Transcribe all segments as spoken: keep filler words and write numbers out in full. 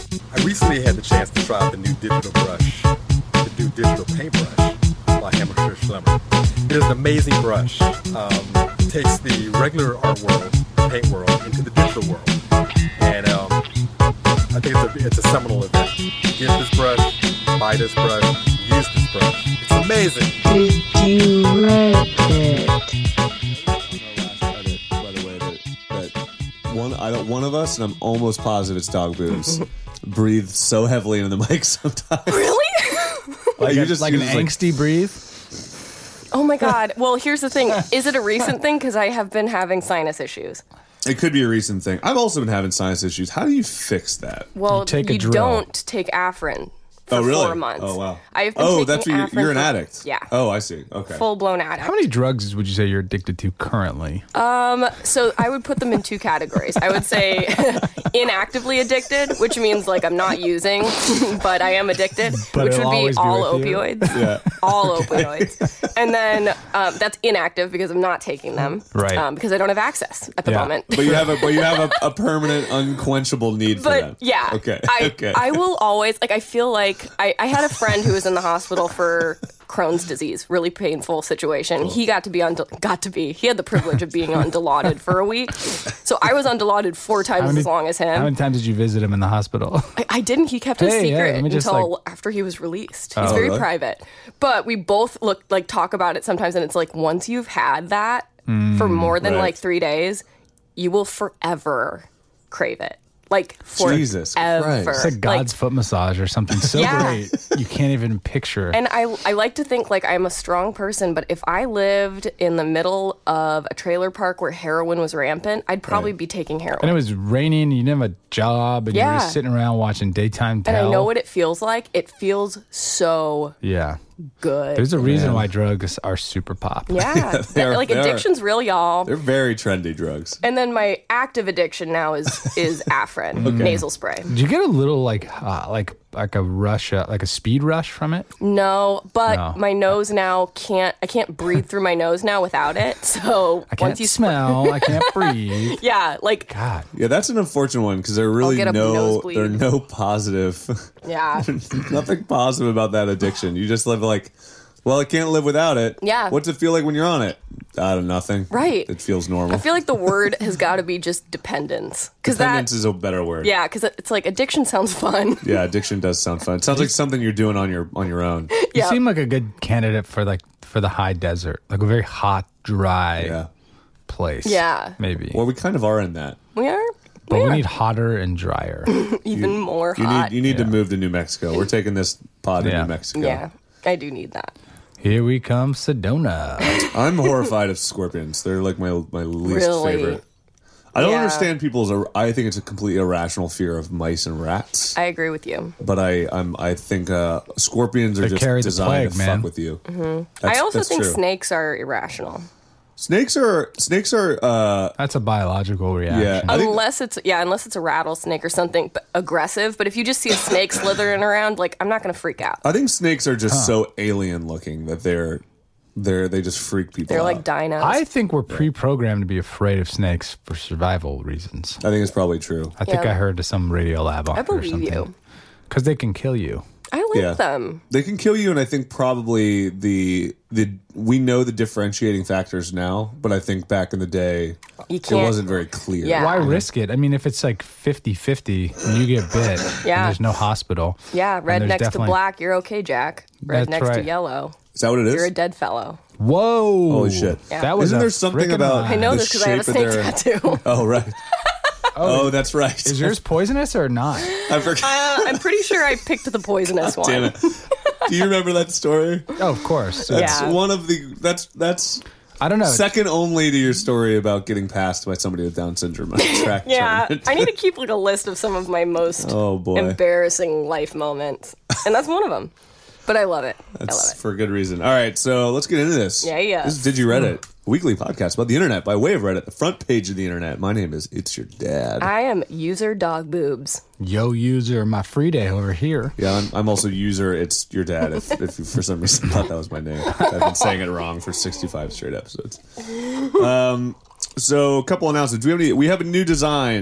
I recently had the chance to try out the new digital brush, the new digital paintbrush by Hammerster Schlemmer. It is an amazing brush. Um, it takes the regular art world, paint world, into the digital world. And um, I think it's a, it's a seminal event. Get this brush, buy this brush, use this brush. It's amazing. Did you write it? By the way, that, that one, I don't, one of us, and I'm almost positive it's Dog Boobs, breathe so heavily into the mic sometimes. Really? Like, a- you just like you an just like- angsty breathe. Oh my God. Well, here's the thing. Is it a recent thing? Because I have been having sinus issues. It could be a recent thing. I've also been having sinus issues. How do you fix that? Well, You take a you drill. don't take Afrin for Oh, really? four months. Oh, wow. I've been oh, taking that's what you're, Afrin you're an for- addict. Yeah. Oh, I see. Okay. Full-blown addict. How many drugs would you say you're addicted to currently? So I would put them in two categories. I would say inactively addicted, which means like I'm not using, but I am addicted, But which it'll would be always be all with you. opioids. Yeah. All opioids. And then um, that's inactive because I'm not taking them. Right. Um, because I don't have access at the Yeah. moment. But you have a but you have a, a permanent, unquenchable need for But that. yeah, Okay. I, okay. I will always like. I feel like I, I had a friend who was in the hospital for Crohn's disease, really painful situation. He got to be on got to be. He had the privilege of being on Dilaudid for a week, so I was on Dilaudid four times many- as long as him. How many times did you visit him in the hospital? I, I didn't. He kept it Hey, yeah, secret let me just, until like- after he was released. He's Oh, very really? private. But we both look like talk about it sometimes, and it's like once you've had that for more than Right. like three days, you will forever crave it. Like forever. Jesus Christ. It's like God's foot massage or something so Yeah. great you can't even picture. And I, I like to think like I'm a strong person, but if I lived in the middle of a trailer park where heroin was rampant, I'd probably Right. be taking heroin. And it was raining, and you didn't have a job, and you were Yeah. just sitting around watching daytime and tell. I know what it feels like. It feels so Yeah. good. There's a reason Man. why drugs are super pop. yeah. They are- like they are. addiction's real, y'all. They're very trendy drugs. And then my active addiction now is is Afrin nasal spray. Did you get a little like uh, like like a rush, uh, like a speed rush from it? No, but No. my nose now can't. I can't breathe through my nose now without it. So I can't once you smell. I can't breathe. yeah, like God. Yeah, that's an unfortunate one because there are really get a no nosebleed. there are no positive, yeah. nothing positive about that addiction. You just live like, well, I can't live without it. Yeah. What's it feel like when you're on it? I don't know, nothing. Right. It feels normal. I feel like the word has got to be just dependence, because that Dependence is a better word. yeah, because it's like addiction sounds fun. Yeah, addiction does sound fun. It sounds like something you're doing on your on your own. You Yeah. seem like a good candidate for like for the high desert, like a very hot, dry Yeah. place. Yeah. maybe. Well, we kind of are in that. We are, but we we are. need hotter and drier. even more You hot. need you need to Yeah. move to New Mexico. We're taking this pod to Yeah. New Mexico. yeah, I do need that. Here we come, Sedona. I'm horrified of scorpions. They're like my my least Really? favorite. I don't Yeah. understand people's. I think it's a completely irrational fear of mice and rats. I agree with you. but I I'm I think uh, scorpions are They just carry the designed plague, to man. fuck with you. I That's- also that's think true. snakes are irrational. Snakes are snakes are uh, That's a biological reaction. Yeah. I think- Unless it's yeah, unless it's a rattlesnake or something but aggressive. But if you just see a snake slithering around, like I'm not gonna freak out. I think snakes are just so alien looking that they're they're they just freak people They're out. like dinos. I think we're pre-programmed to be afraid of snakes for survival reasons. I think it's probably true. I think Yeah. I heard to some radio lab on I it or believe something. you. Because they can kill you. I like Yeah. them. They can kill you, and I think probably the the we know the differentiating factors now, but I think back in the day You it can't. wasn't very clear. Yeah. Why risk it? I mean, if it's like fifty-fifty and you get bit Yeah. and there's no hospital. Yeah, red and there's next to definitely- black, you're okay, Jack. Red That's next to right. yellow, Is that what it is? you're a dead fellow. Whoa. Holy shit. Yeah. That was Isn't a there something frickin' about- lie. I know The this because I have a shape snake of their- tattoo. Oh right. oh, that's right. Is yours poisonous or not? I forgot. Uh, I'm pretty sure I picked the poisonous one. Damn it. Do you remember that story? Oh, of course. That's Yeah. one of the that's that's I don't know. second only to your story about getting passed by somebody with Down syndrome at a track Yeah, tournament. I need to keep like a list of some of my most Oh, boy. embarrassing life moments, and that's one of them. But I love it. I love That's it. for good reason. All right, so let's get into this. Yeah, yeah. This is Did You Reddit, a weekly podcast about the internet by way of Reddit, the front page of the internet. My name is It's Your Dad. I am user dog boobs. Yo, user, my free day over here. yeah, I'm, I'm also user It's Your Dad. If, if you for some reason thought that was my name, I've been saying it wrong for sixty-five straight episodes. Um, so a couple announcements. We have any, we have a new design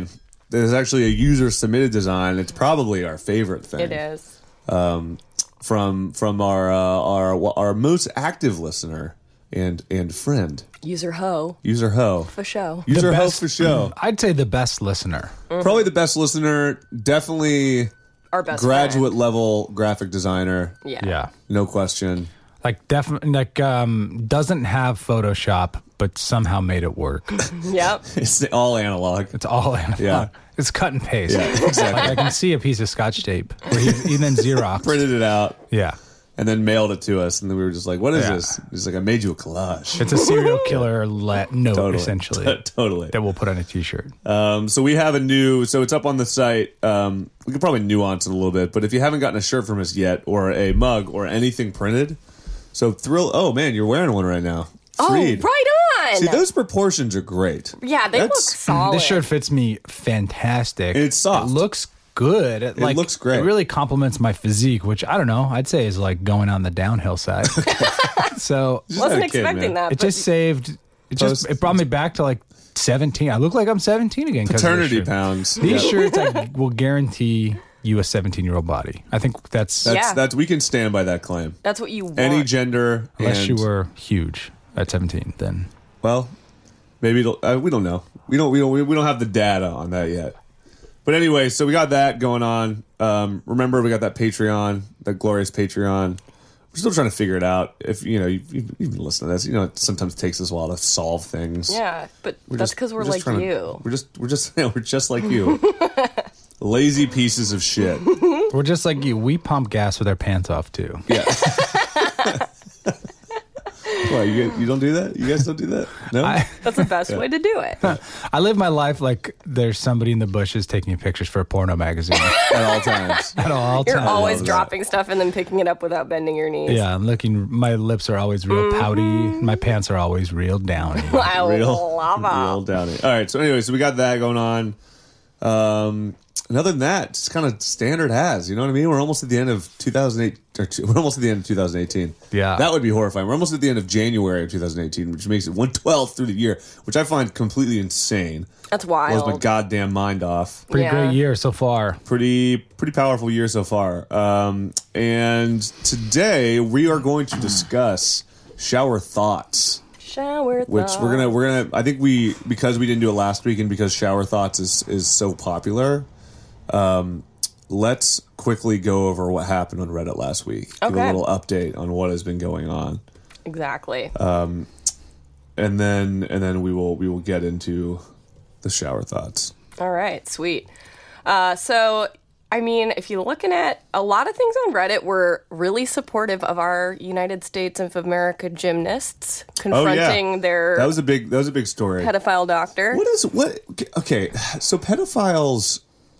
there's actually a user submitted design. It's probably our favorite thing. It is. Um, from from our uh, our our most active listener and and friend, User Ho. User Ho. For show. User The Ho best- for show. I'd say the best listener. Probably the best listener. Definitely Our best graduate friend. level graphic designer. Yeah. Yeah. No question. Like definitely like um doesn't have Photoshop but somehow made it work. Yep. It's all analog. It's all analog. Yeah. It's cut and paste. Yeah, exactly. Like I can see a piece of Scotch tape where he, he then Xerox. Printed it out Yeah. and then mailed it to us, and then we were just like, "What is Yeah. this?" He's like, "I made you a collage." It's a serial killer let note Totally. essentially totally. that we'll put on a t-shirt. Um, so we have a new, so it's up on the site. Um, we could probably nuance it a little bit, but if you haven't gotten a shirt from us yet, or a mug, or anything printed, so thrill. Oh man, you're wearing one right now. Oh, Freed. right on. See, those proportions are great. yeah, they look That's- solid. This shirt fits me fantastic. It's soft. It looks good. It, like, looks great. It really complements my physique, which I don't know. I'd say is like going on the downhill side. So Just Wasn't had a kid, expecting man. that. it but just saved. It just Post- it brought me back to like seventeen. I look like I'm seventeen again. 'cause of this Paternity shirt. pounds. These Yeah. shirts I will guarantee you a seventeen-year-old body. I think that's That's Yeah. that's we can stand by that claim. That's what you want. Any gender, unless and, you were huge at seventeen. Then well, maybe it'll, uh, we don't know. We don't we don't we don't have the data on that yet. But anyway, so we got that going on. Um, remember, we got that Patreon, that glorious Patreon. We're still trying to figure it out. If you know, you, you, you've been listening to this. You know, it sometimes takes us a while to solve things. Yeah, but We're that's just- because we're, just like trying to- you. we're just we're just we're just like you. Lazy pieces of shit. we're just like you. We pump gas with our pants off too. Yeah. Why, you, guys- you don't do that? You guys don't do that? No? I, That's the best way to do it. I live my life like there's somebody in the bushes taking pictures for a porno magazine At all times. at all You're times. always that. dropping stuff and then picking it up without bending your knees. Yeah, I'm looking. My lips are always real pouty. My pants are always real downy. I Real, love real it. downy. All right, so anyway, so we got that going on. Um, and other than that, just kind of standard has. You know what I mean? We're almost at the end of two thousand eight. Or two, we're almost at the end of two thousand eighteen. Yeah. That would be horrifying. We're almost at the end of January of two thousand eighteen, which makes it one twelfth through the year, which I find completely insane. That's Blows my wild. goddamn mind off. Pretty Yeah. great year so far. Pretty pretty powerful year so far. Um, and today we are going to discuss shower thoughts. Shower Which thoughts. we're gonna we're gonna I think we because we didn't do it last week and because shower thoughts is is so popular, um, let's quickly go over what happened on Reddit last week. Give a Okay. little update on what has been going on, Exactly. and then and then we will we will get into the shower thoughts. All right, sweet. Uh, so, I mean, if you're looking at a lot of things on Reddit were really supportive of our United States of America gymnasts confronting their Oh, that was a big that was a big story. pedophile doctor. What is what? Okay, so pedophiles.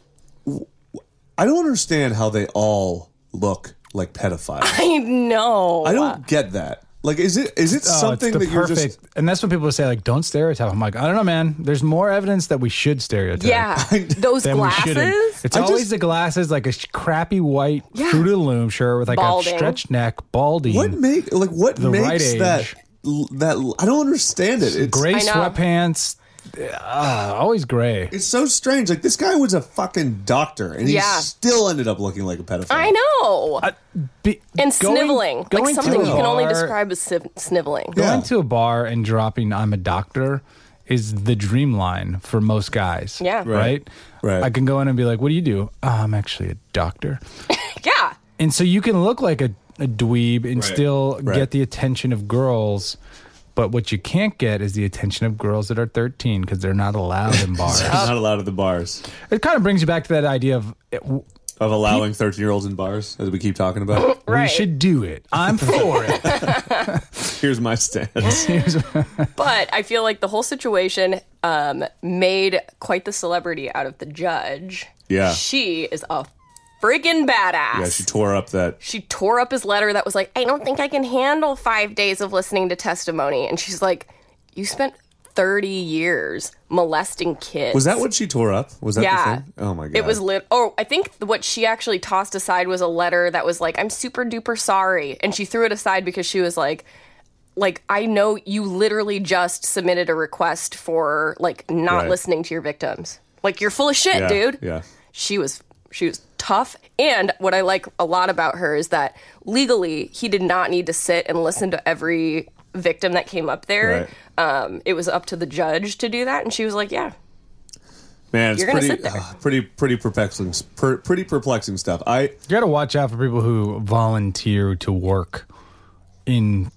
I don't understand how they all look like pedophiles. I know. I don't get that. Like, is it is it Oh, something it's the that you're perfect, just? and that's when people say like, "Don't stereotype." I'm like, I don't know, man. There's more evidence that we should stereotype. Yeah, those Than we shouldn't. glasses. It's I always just- the glasses, like a sh- crappy white Yeah. Fruit of the Loom shirt with like Balding. a stretched neck, balding, What make like what The right makes age. that that I don't understand it. It's gray I know. sweatpants, uh, always gray. it's so strange. Like this guy was a fucking doctor, and he Yeah. still ended up looking like a pedophile. I know. Be- and going- sniveling, like going something to you a can only bar- describe as sniv- sniveling. Yeah. Going to a bar and dropping "I'm a doctor" is the dream line for most guys. Yeah. right. Right. Right. I can go in and be like, "What do you do?" "Oh, I'm actually a doctor." Yeah. And so you can look like a, a dweeb and Right. still Right. get the attention of girls. But what you can't get is the attention of girls that are thirteen because they're not allowed in bars. He's not allowed at the bars. It kind of brings you back to that idea of it, w- Of allowing thirteen year olds in bars, as we keep talking about. we Right. should do it. I'm for it. Here's my stance. But I feel like the whole situation um, made quite the celebrity out of the judge. Yeah. She is a friggin' badass. Yeah, she tore up that. She tore up his letter that was like, I don't think I can handle five days of listening to testimony. And she's like, you spent thirty years molesting kids. Was that what she tore up? Was that Yeah. the thing? Oh my god. It was lit. Oh, I think what she actually tossed aside was a letter that was like, I'm super duper sorry. And she threw it aside because she was like, like, I know you literally just submitted a request for like not Right. listening to your victims. Like, you're full of shit, Yeah, dude. yeah. She was she was tough. And what I like a lot about her is that legally he did not need to sit and listen to every victim that came up there. Right. Um, it was up to the judge to do that, and she was like, yeah. Man, it's You're gonna pretty, sit there. uh, pretty, pretty perplexing, per, pretty perplexing stuff. I You got to watch out for people who volunteer to work in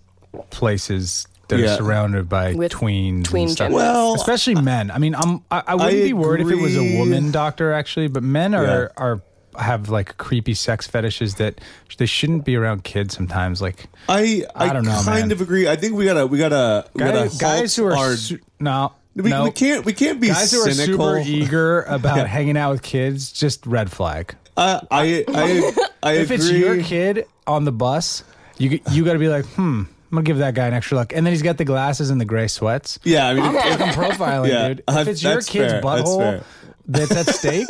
places that Yeah. are surrounded by With tweens tween and stuff. gymnasts. Well- especially men. I mean, I'm, I, I wouldn't I be worried if it was a agree. woman doctor, actually, but men are, Yeah. are have like creepy sex fetishes that they shouldn't be around kids sometimes. Like I, I, I don't know, kind man. of agree. I think we gotta, we gotta, we gotta guys, guys who halt are our, su- no. we, no. we can't, we can't be Guys who are cynical. super eager about Yeah. hanging out with kids, just red flag. Uh, I, I, I If agree. it's your kid on the bus, you you got to be like, hmm, I'm gonna give that guy an extra look. And then he's got the glasses and the gray sweats. Yeah, I mean, I'm profiling, Yeah, dude. uh, If it's your that's kid's fair, that's butthole fair. that's, at stake,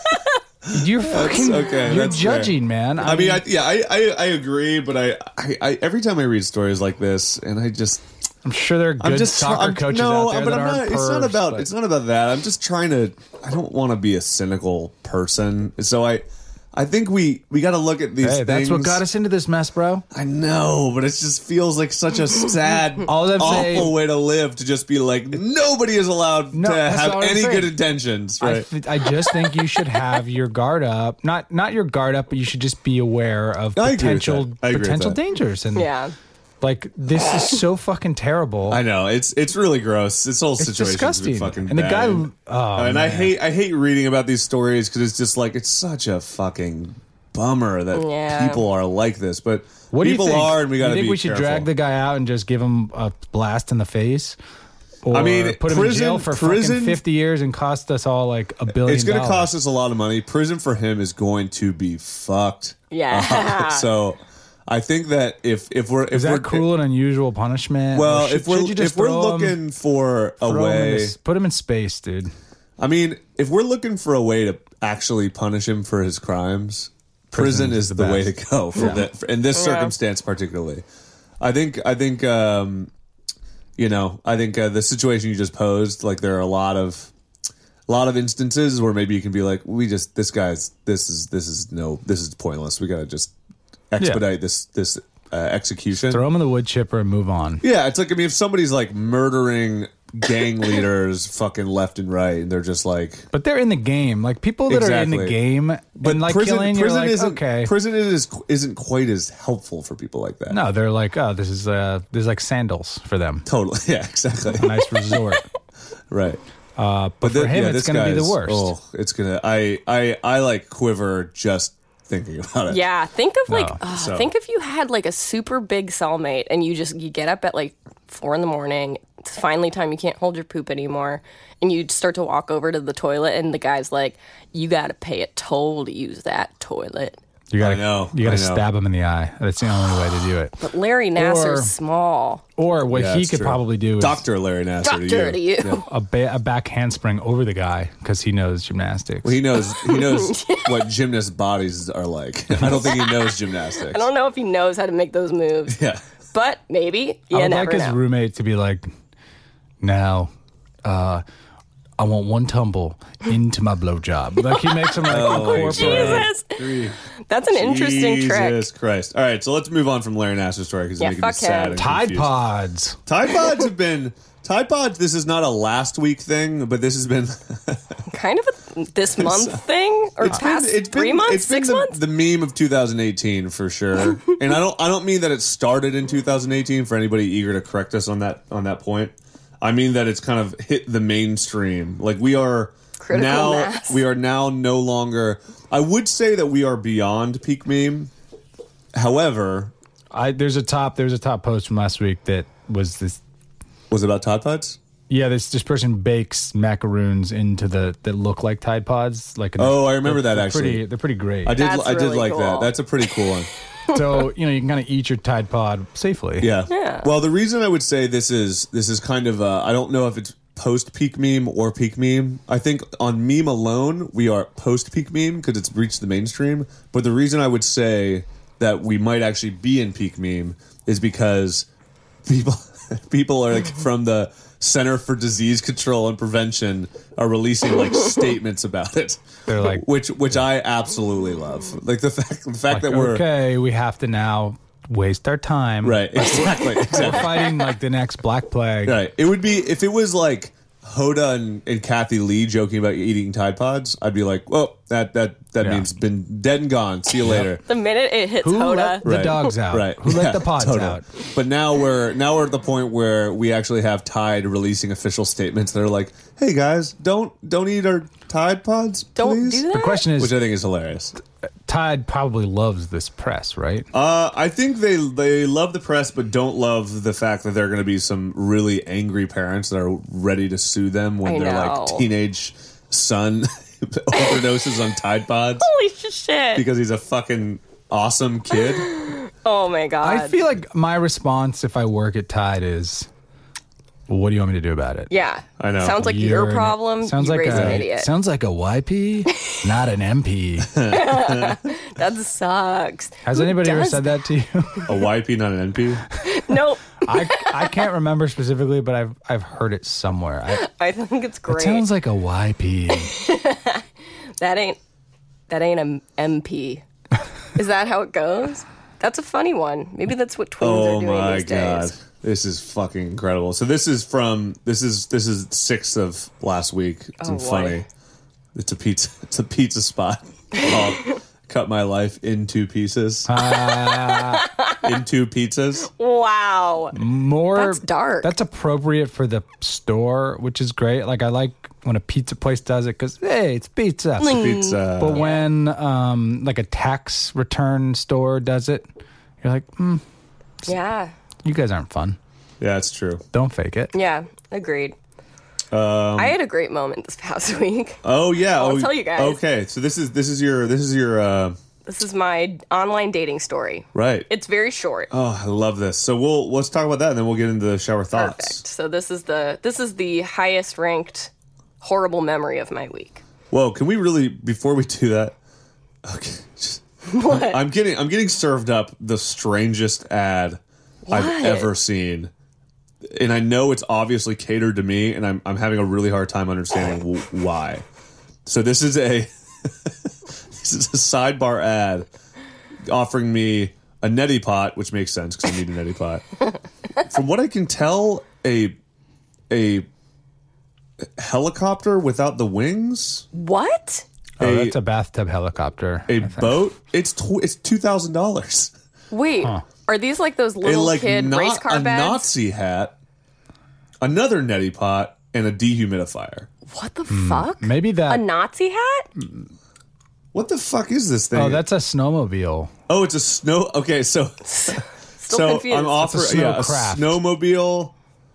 you're fucking, okay, you're that's fair. judging, man. I mean, I, yeah, I, I, I agree, but I, I, I, every time I read stories like this, and I just, I'm sure there are good I'm just soccer I'm, coaches no, out there but that I'm aren't not. It's not pervs, about. but- It's not about that. I'm just trying to. I don't want to be a cynical person. So I, I think we we got to look at these Hey, things. that's what got us into this mess, bro. I know, but it just feels like such a sad, All I'm awful saying- way to live. To just be like nobody is allowed No, to that's have what I'm any saying. good intentions, I, right? th- I just think you should have your guard up. Not not your guard up, but you should just be aware of I agree with potential that. I agree with potential that. dangers. And Yeah. like this is so fucking terrible. I know it's it's really gross. This whole It's situation's disgusting. fucking And the bad. guy- and, oh, and I man. hate I hate reading about these stories because it's just like it's such a fucking bummer that Yeah. people are like this. But What do you people think? are, and we got to You think be we should careful. drag the guy out and just give him a blast in the face? Or I mean, put him prison- in jail for prison- fucking fifty years and cost us all like a billion. It's going to dollars. cost us a lot of money. Prison for him is going to be fucked. Yeah. up. So I think that if if we're if Is we're that cruel and unusual punishment? well, Or should- if we're should you just if we're throw him- looking for a throw him in way, this- put him in space, dude. I mean, if we're looking for a way to actually punish him for his crimes, prison, Prison is is the, the way to best. go for Yeah. that in this circumstance particularly. I think I think um, you know I think uh, the situation you just posed, like there are a lot of a lot of instances where maybe you can be like, we just this guy's this is this is no this is pointless. We got to just expedite this this uh, execution. Throw him in the wood chipper and move on. Yeah, it's like I mean, if somebody's like murdering gang leaders, fucking left and right, and they're just like. But they're in the game. Like people that are in Exactly. the game and like killing, you're like, isn't, okay. Prison is isn't quite as helpful for people like that. No, they're like, oh, this is uh, this is like sandals for them. Totally. Yeah. Exactly. A nice resort. Right. Uh, but, thi- for him, yeah, it's this going to be the guy's- worst. Oh, it's gonna. I I I like quiver just thinking about it. Yeah, think of like, No. ugh, So- think if you had like a super big cellmate and you just you get up at like four in the morning. It's finally time you can't hold your poop anymore, and you start to walk over to the toilet, and the guy's like, "You got to pay a toll to use that toilet." You gotta, I know, You got I to know. stab him in the eye. That's the only way to do it. But Larry Nasser's Or- small. Or what Yeah, he it's could true. probably do is Doctor Larry Nasser Doctor to you. Yeah. a, ba- a back handspring over the guy because he knows gymnastics. Well, he knows he knows what gymnast bodies are like. I don't think he knows gymnastics. I don't know if he knows how to make those moves, Yeah. but maybe. You I would never like his know. roommate to be like, now, uh, I want one tumble into my blowjob. Like he makes him like incorporate. Jesus, Three. that's an interesting trick. Jesus Christ. All right, so let's move on from Larry Nasser's story because Yeah, it's making me fuck sad. him. and Tide confused. Pods. Tide Pods have been Tide Pods. This is not a last week thing, but this has been Kind of a this month thing, or it's past been, it's three been, months, it's been six the, months. the meme of two thousand eighteen for sure. And I don't I don't mean that it started in two thousand eighteen for anybody eager to correct us on that on that point. I mean that it's kind of hit the mainstream. Like we are Critical now mass. we are now no longer. I would say that we are beyond peak meme. However, I there's a top there's a top post from last week that was this. was it about Tide Pods? Yeah, this this person bakes macaroons into the that look like Tide Pods. Like an, Oh, I remember they're- that, they're actually. Pretty, they're pretty great. I did That's I did really like that. cool. That's a pretty cool one. So you know you can kind of eat your Tide Pod safely. Yeah. Yeah. Well, the reason I would say this is this is kind of uh, I don't know if it's post peak meme or peak meme. I think on meme alone we are post peak meme because it's reached the mainstream. But the reason I would say that we might actually be in peak meme is because people people are like from the Center for Disease Control and Prevention are releasing like statements about it. They're like- which which I absolutely love. Like the fact the fact Like, that we're okay, we have to now waste our time. right, exactly, We're exactly. fighting like the next Black Plague. Right. It would be if it was like Hoda and, and Kathy Lee joking about eating Tide Pods, I'd be like, well, that that that Yeah. means been dead and gone. See you later. The minute it hits Who Hoda, let the Right. dogs out? Right. Who let Yeah, the pods totally. out? But now we're now we're at the point where we actually have Tide releasing official statements that are like, "Hey guys, don't don't eat our Tide Pods, don't please." do that. The question is, Which I think is hilarious. Tide probably loves this press, right? Uh, I think they they love the press, but don't love the fact that there are going to be some really angry parents that are ready to sue them when I their know. like teenage son overdoses on Tide Pods Holy shit! because he's a fucking awesome kid. Oh my god! I feel like my response if I work at Tide is, well, what do you want me to do about it? yeah, I know. Sounds like You're your an- problem. Sounds you like raised a an idiot. sounds like a Y P, not an M P. That sucks. Has Who anybody ever does said that to you? A Y P, not an N P. Nope. I, I can't remember specifically, but I've I've heard it somewhere. I, I think it's it great. sounds like a Y P. that ain't that ain't a M P. Is that how it goes? That's a funny one. Maybe that's what twins Oh are doing my these god, days. this is fucking incredible. So this is from this is this is sixth of last week. It's Oh, boy. funny. It's a pizza. It's a pizza spot called "Cut My Life in Two Pieces." in two pizzas. Wow. More That's dark. That's appropriate for the store, which is great. Like I like when a pizza place does it because hey, it's pizza. Pizza. But when um, like a tax return store does it, you're like, mm, Yeah. you guys aren't fun. Yeah, it's true. Don't fake it. Yeah. Agreed. Um, I had a great moment this past week. Oh yeah. I'll oh, tell you guys. Okay, so this is this is your this is your uh, This is my online dating story. right. It's very short. Oh, I love this. So we'll let's talk about that, and then we'll get into the shower thoughts. Perfect. So this is the this is the highest ranked horrible memory of my week. Whoa, can we really before we do that? Okay, just, What? I'm getting I'm getting served up the strangest ad I've What? ever seen, and I know it's obviously catered to me, and I'm I'm having a really hard time understanding w- why. So this is a this is a sidebar ad offering me a neti pot, which makes sense because I need a neti pot. From what I can tell, a a helicopter without the wings, What? Oh, A- that's a bathtub helicopter. a I think. boat. It's tw- it's two thousand dollars. Wait. Are these like those A little like kid not race car a bags? Nazi hat, another neti pot, and a dehumidifier. What the fuck? Maybe A that. Nazi hat? What the fuck is this thing? Oh, that's a snowmobile. oh, it's a snow. Okay, so Still so confused. I'm offering It's a yeah, a snowcraft. snowmobile,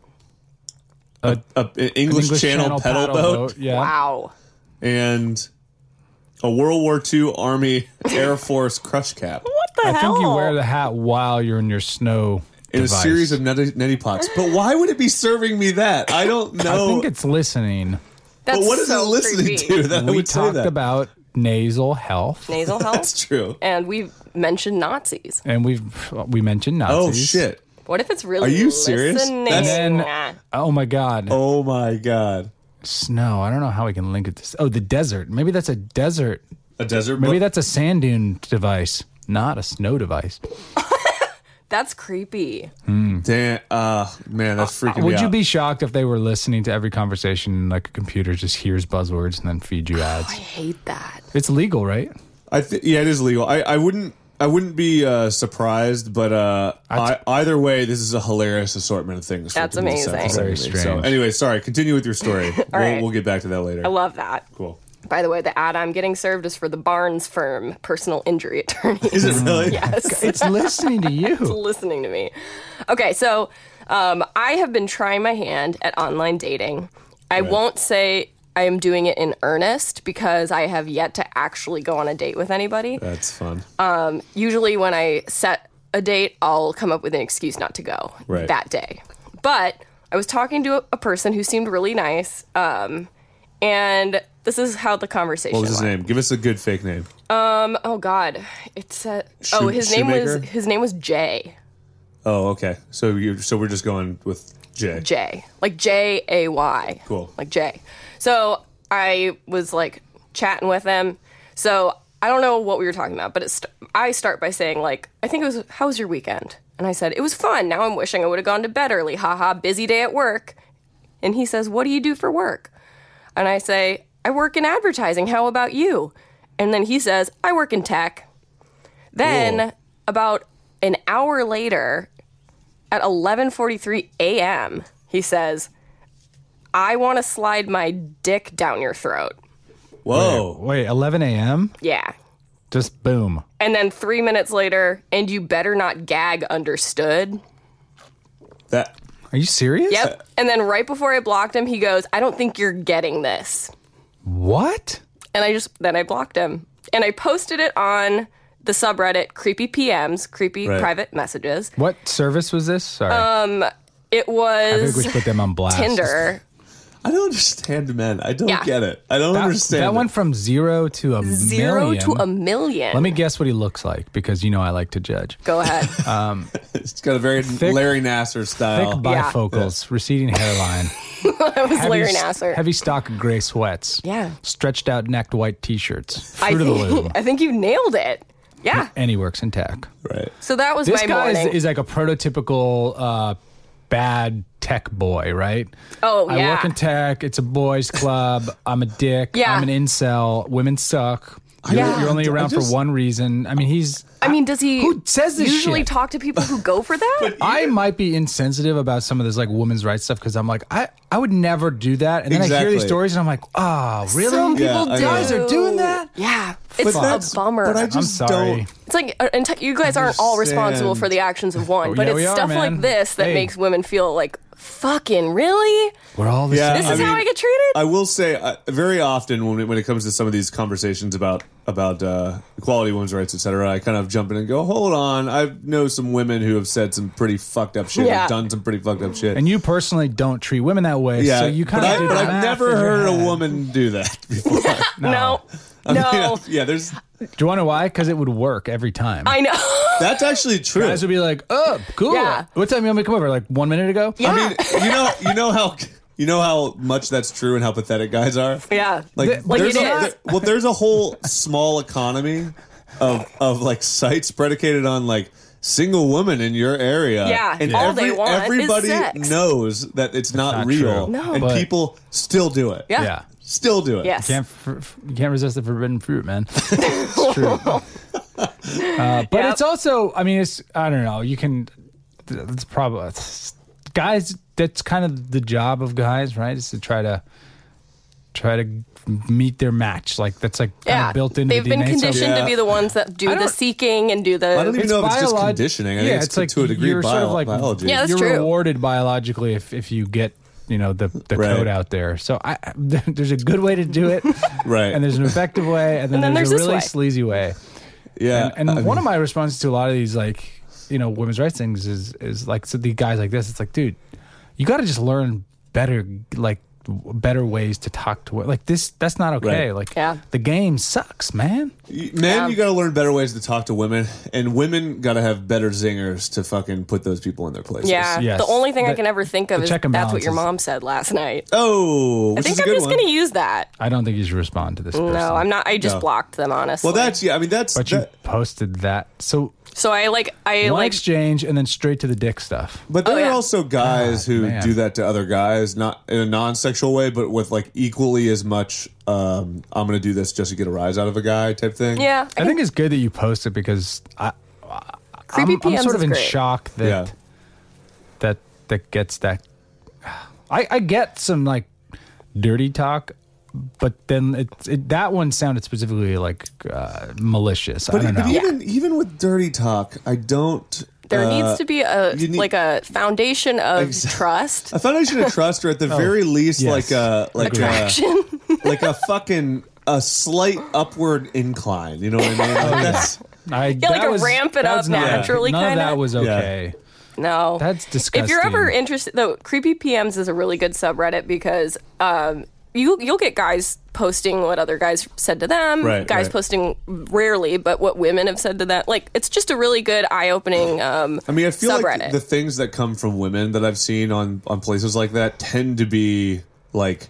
a, a, an English, English Channel, pedal, boat, Yeah. Wow. and a World War Two Army Air Force crush cap. What the I hell? think you wear the hat while you're in your snow. In device. a series of neti, neti pots. But why would it be serving me that? I don't know. I think it's listening. That's but what is so it listening creepy. to that I we would say talked that? about nasal health, Nasal health. That's true. And we mentioned Nazis. and we've we mentioned Nazis. Oh shit. What if it's really Are you serious? listening? That's- And then, oh my God, Oh my god. snow. I don't know how we can link it to. Oh, the desert. Maybe that's a desert. A desert Maybe boat? that's a sand dune device, not a snow device. That's creepy. Damn, uh, man, that's freaking me Would you out. be shocked if they were listening to every conversation and like a computer just hears buzzwords and then feeds you I ads? hate that. It's legal, right? I think yeah, it is legal. I, I wouldn't I wouldn't be uh, surprised, but uh, I, either way, this is a hilarious assortment of things. for That's it to be sent amazing. to Very somebody. So strange. anyway, sorry. Continue with your story. we'll, right. we'll get back to that later. I love that. Cool. By the way, the ad I'm getting served is for the Barnes firm, personal injury attorney. Is it really? Yes. It's listening to you. Listening to me. Okay, so um, I have been trying my hand at online dating. I Right. won't say I am doing it in earnest because I have yet to actually go on a date with anybody. That's fun. Usually, when I set a date, I'll come up with an excuse not to go Right. that day. But I was talking to a, a person who seemed really nice, um, and this is how the conversation what was his went. name? Give us a good fake name. Oh God, it's uh, oh Shoe- his name was Shoemaker? his name was Jay. Oh, okay. So you so we're just going with J. J, like J A Y. Cool. Like J. So I was like chatting with him. So I don't know what we were talking about, but it's, I start by saying like, I think it was, how was your weekend? And I said, it was fun. Now I'm wishing I would have gone to bed early. Haha, busy day at work. And he says, what do you do for work? And I say, I work in advertising. How about you? And then he says, I work in tech. Then Whoa. about an hour later, at eleven forty-three a.m., he says, I want to slide my dick down your throat. Whoa. Wait, eleven a.m.? Yeah. Just boom. And then three minutes later, and you better not gag, understood? That. Are you serious? Yep. And then right before I blocked him, he goes, I don't think you're getting this. What? And I just, then I blocked him. And I posted it on the subreddit Creepy P Ms, Creepy Right. Private Messages. What service was this? Sorry. It I think we was should put them on blast. Tinder. I don't understand men. I don't Yeah. get it. I don't That, understand. that it. went from zero to a Zero million. to a million. Let me guess what he looks like, because you know I like to judge. Go ahead. It's got a very Thick- Larry Nasser Thick style. Yeah. bifocals, receding hairline, That was Larry heavy, Nasser. heavy stock of gray sweats, Yeah. stretched out necked white t-shirts, I fruit of the think, loom, I think you nailed it. Yeah. and he works in tech. Right. So that was This my guy is, morning. is like a prototypical uh, bad tech boy, right? Oh, I yeah. work in tech. It's a boys' club. I'm a dick. Yeah. I'm an incel. Women suck. You're, Yeah. you're only I around just- for one reason. I mean, he's. I mean, does he Who says this usually shit? talk to people who go for that? I might be insensitive about some of this like women's rights stuff because I'm like, I, I would never do that. And then I hear these Exactly. stories and I'm like, oh, really? Some Yeah, people I do. know. Guys are doing that? Yeah. It's that's- a bummer. But I just I'm sorry. don't. It's like uh, and t- you guys aren't all responsible understand. for the actions of one, Oh, but yeah, it's we are, stuff man. like this that Hey. makes women feel like, fucking really? We're all the Yeah, same. This is I how mean, I get treated? I will say, uh, very often when it, when it comes to some of these conversations about about uh, equality, women's rights, et cetera, I kind of jump in and go, "Hold on, I know some women who have said some pretty fucked up shit, Yeah. have done some pretty fucked up shit." And you personally don't treat women that way, yeah, so you kind but, of I, do but the I've math never in your heard a head. woman do that before. no. I mean, No. yeah, there's Do you want to know why? Because it would work every time. I know. that's actually true. Guys would be like, oh, cool. Yeah. What time you want me to come over? Like one minute ago? Yeah. I mean, you know, you know how you know how much that's true and how pathetic guys are. Yeah. Like, Th- like there's it a, is. there- well, there's a whole small economy of of like sites predicated on like single women in your area. Yeah, and all every, they want is everybody sex. knows that it's not, not real, true. No. and But- people still do it. Yeah. Yeah. Still do it. Yes. Can't f- f- you can't resist the forbidden fruit, man. It's true. Uh, but Yep. it's also, I mean, it's I don't know. You can. It's probably it's, guys. That's kind of the job of guys, right? Is to try to try to meet their match. Like that's like kind Yeah. of built into They've the been D N A. So- conditioned Yeah. to be the ones that do I the don't- seeking and do the. I don't even It's know if it's just biolog- conditioning. I Yeah, think it's it's, like to a degree you're bio- sort of like biology. Yeah, that's you're true. rewarded biologically if if you get you know the the Right. code out there. So I, I there's a good way to do it, Right. and there's an effective way, and then, And then there's, there's a this really way. sleazy way. yeah. And, I and one mean, of my responses to a lot of these like you know women's rights things is is like so the guys like this. It's like, dude, you got to just learn better like w- better ways to talk to like this. That's not okay. Right. Like Yeah. the game sucks, man. men, Yeah. you got to learn better ways to talk to women, and women got to have better zingers to fucking put those people in their places. Yeah. Yes. The only thing I The- can ever think of the is check and that's what your balances. mom said last night. Oh, I which think is a I'm good just one. going to use that. I don't think you should respond to this. person. No, I'm not. I just No. blocked them, honestly. Well, that's yeah. I mean, that's But you that- posted that. So so I like. I one like. exchange and then straight to the dick stuff. But there Oh, yeah. are also guys who man. do that to other guys, not in a non-sexual way, but with like equally as much. Um, I'm going to do this just to get a rise out of a guy type thing. Yeah. I think it's good that you post it because I, Creepy I'm, I'm P Ms sort of is in great. shock that Yeah. that that gets that. I, I get some like dirty talk, but then it, it that one sounded specifically like uh, malicious. I But, don't know. but even even with dirty talk, I don't. There uh, needs to be a you need- like a foundation of Exact- trust. a foundation of trust, or at the very least, Oh, yes. like a like Attraction. a like a fucking a slight upward incline. You know what I mean? Like, that's I, Yeah, like that a was- ramp it that up was not- naturally None of kinda. that was okay. No. That's disgusting. If you're ever interested, though, Creepy P Ms is a really good subreddit because um, you you'll get guys posting what other guys said to them, Right, guys right. posting rarely, but what women have said to them. Like, it's just a really good eye-opening um, I mean, I feel subreddit. like the things that come from women that I've seen on, on places like that tend to be like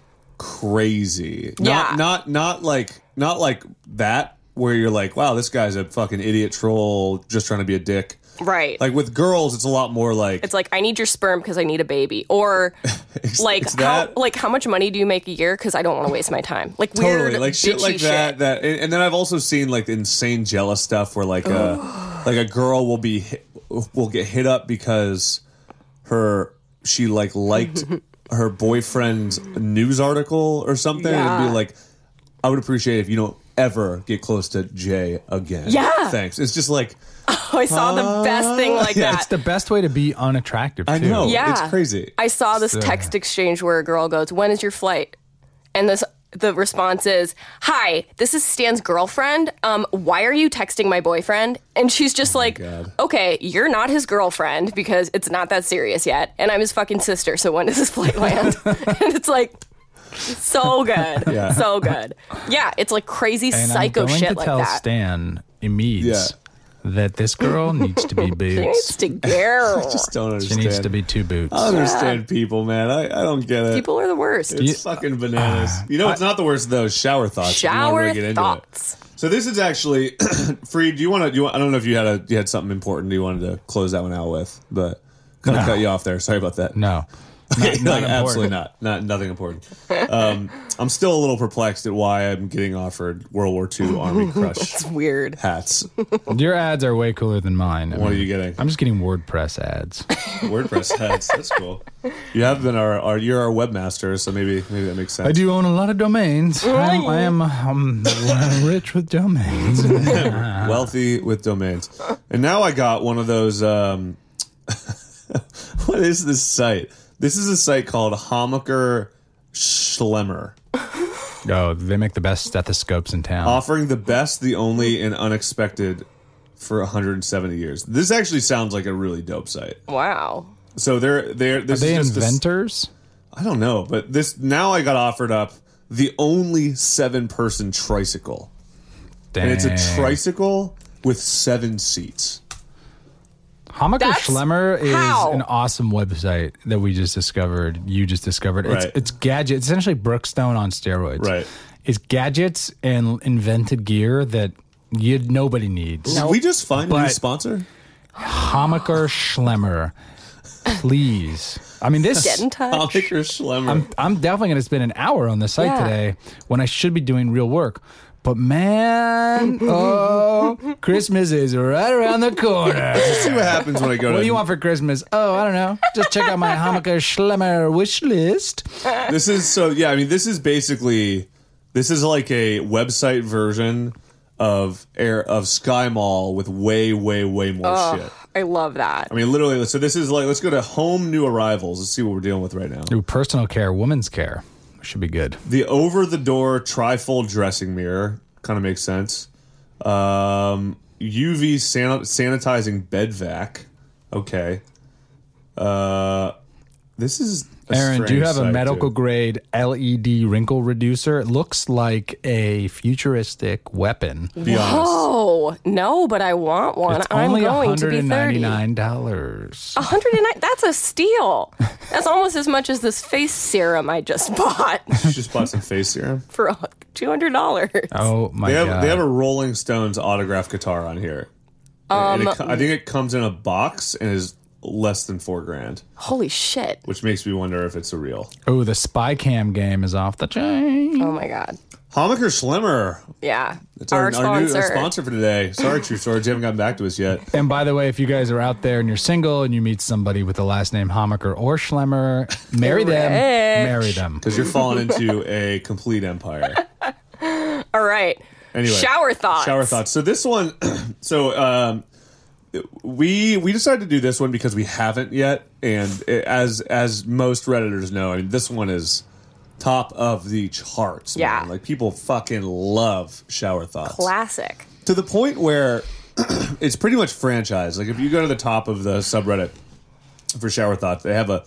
crazy. Not, Yeah. not not like not like that where you're like, wow, this guy's a fucking idiot troll just trying to be a dick. Right. Like with girls, it's a lot more like It's like, I need your sperm because I need a baby. Or like, it's how, that. like how much money do you make a year? Because I don't want to waste my time. Like totally weird, like shit bitchy like that. shit. That and, and then I've also seen like insane jealous stuff where like a like a girl will be hit, will get hit up because her she like liked her boyfriend's news article or something and Yeah. be like, I would appreciate it if you don't ever get close to Jay again. Yeah. Thanks. It's just like Oh, I saw the best thing like yeah, that. It's the best way to be unattractive, too. I know. Yeah. It's crazy. I saw this So- text exchange where a girl goes, "When is your flight?" And this the response is, "Hi, this is Stan's girlfriend. Um, why are you texting my boyfriend?" And she's just like, God. "Okay, you're not his girlfriend because it's not that serious yet, and I'm his fucking sister. So when does his flight land?" And it's like, so good, Yeah. so good. Yeah, it's like crazy And psycho I'm going shit to like tell that. Stan Emedes Yeah. that this girl needs to be She needs boots. to go. Just don't She understand. needs to be two boots. I don't understand people, man. I, I don't get it. People are the worst. It's fucking bananas. You know, it's not the worst though. Shower thoughts. if you wanna Shower really get into it. thoughts. So this is actually, Freed. Do you want to? Do you want, I don't know if you had a you had something important you wanted to close that one out with, but kind of No. cut you off there. Sorry about that. No. Like, not absolutely important. not. Not nothing important. Um, I'm still a little perplexed at why I'm getting offered World War Two Army Crush It's weird. hats. Your ads are way cooler than mine. I What are mean, you getting? I'm just getting WordPress ads. WordPress hats. That's cool. You have been our, our you're our webmaster, so maybe maybe that makes sense. I do own a lot of domains. I am, I am um, rich with domains. Wealthy with domains. And now I got one of those. Um, what is this site? This is a site called Hammacher Schlemmer, Oh, they make the best stethoscopes in town. offering the best, the only, and unexpected for one hundred seventy years. This actually sounds like a really dope site. Wow. So they're they're Are this they is just this- inventors? I don't know, but this now I got offered up the only seven person tricycle, Dang. and it's a tricycle with seven seats. Hammacher That's- Schlemmer is how? an awesome website that we just discovered. You just discovered. It's, Right. it's gadgets, essentially Brookstone on steroids. Right. It's gadgets and invented gear that you nobody needs. Did we just find a new But- sponsor? Hammacher Schlemmer, please. I mean, this. Get in touch. Hammacher Schlemmer. I'm, I'm definitely going to spend an hour on the site Yeah. today when I should be doing real work. But man, oh, Christmas is right around the corner. See what happens when I go to. What do you want for Christmas? Oh, I don't know. Just check out my Hammacher Schlemmer wish list. This is so yeah. I mean, this is basically this is like a website version of Air of Sky Mall with way, way, way more shit. I love that. I mean, literally. So this is like let's go to home new arrivals. Let's see what we're dealing with right now. Ooh, personal care, women's care. Should be good. The over the door trifold dressing mirror kind of makes sense. Um, U V san- sanitizing bed vac. Okay. Uh, this is a Aaron, do you strange have a site, medical too. grade L E D wrinkle reducer? It looks like a futuristic weapon. Be honest. Oh, no, but I want one. It's I'm only going to be thirty. one hundred ninety-nine dollars. one hundred nine That's a steal. That's almost as much as this face serum I just bought You just bought some face serum. for two hundred dollars. Oh my They have god! they have a Rolling Stones autographed guitar on here. And it co- I think it comes in a box and is less than four grand, Holy shit. which makes me wonder if it's a real. oh, the spy cam game is off the chain. Oh my God. Hammacher Schlemmer. Yeah. It's our, our, our, sponsor. new our sponsor for today. Sorry, True Storage, you haven't gotten back to us yet. And by the way, if you guys are out there and you're single and you meet somebody with the last name Hammacher or Schlemmer, marry them. Rich. Marry them. Because you're falling into a complete empire. All right. Anyway, Shower thoughts. Shower thoughts. So this one, so um, we we decided to do this one because we haven't yet, and it, as as most Redditors know, I mean, this one is top of the charts. Yeah. man. Like people fucking love shower thoughts Classic. to the point where it's pretty much franchised. Like if you go to the top of the subreddit for shower thoughts, they have a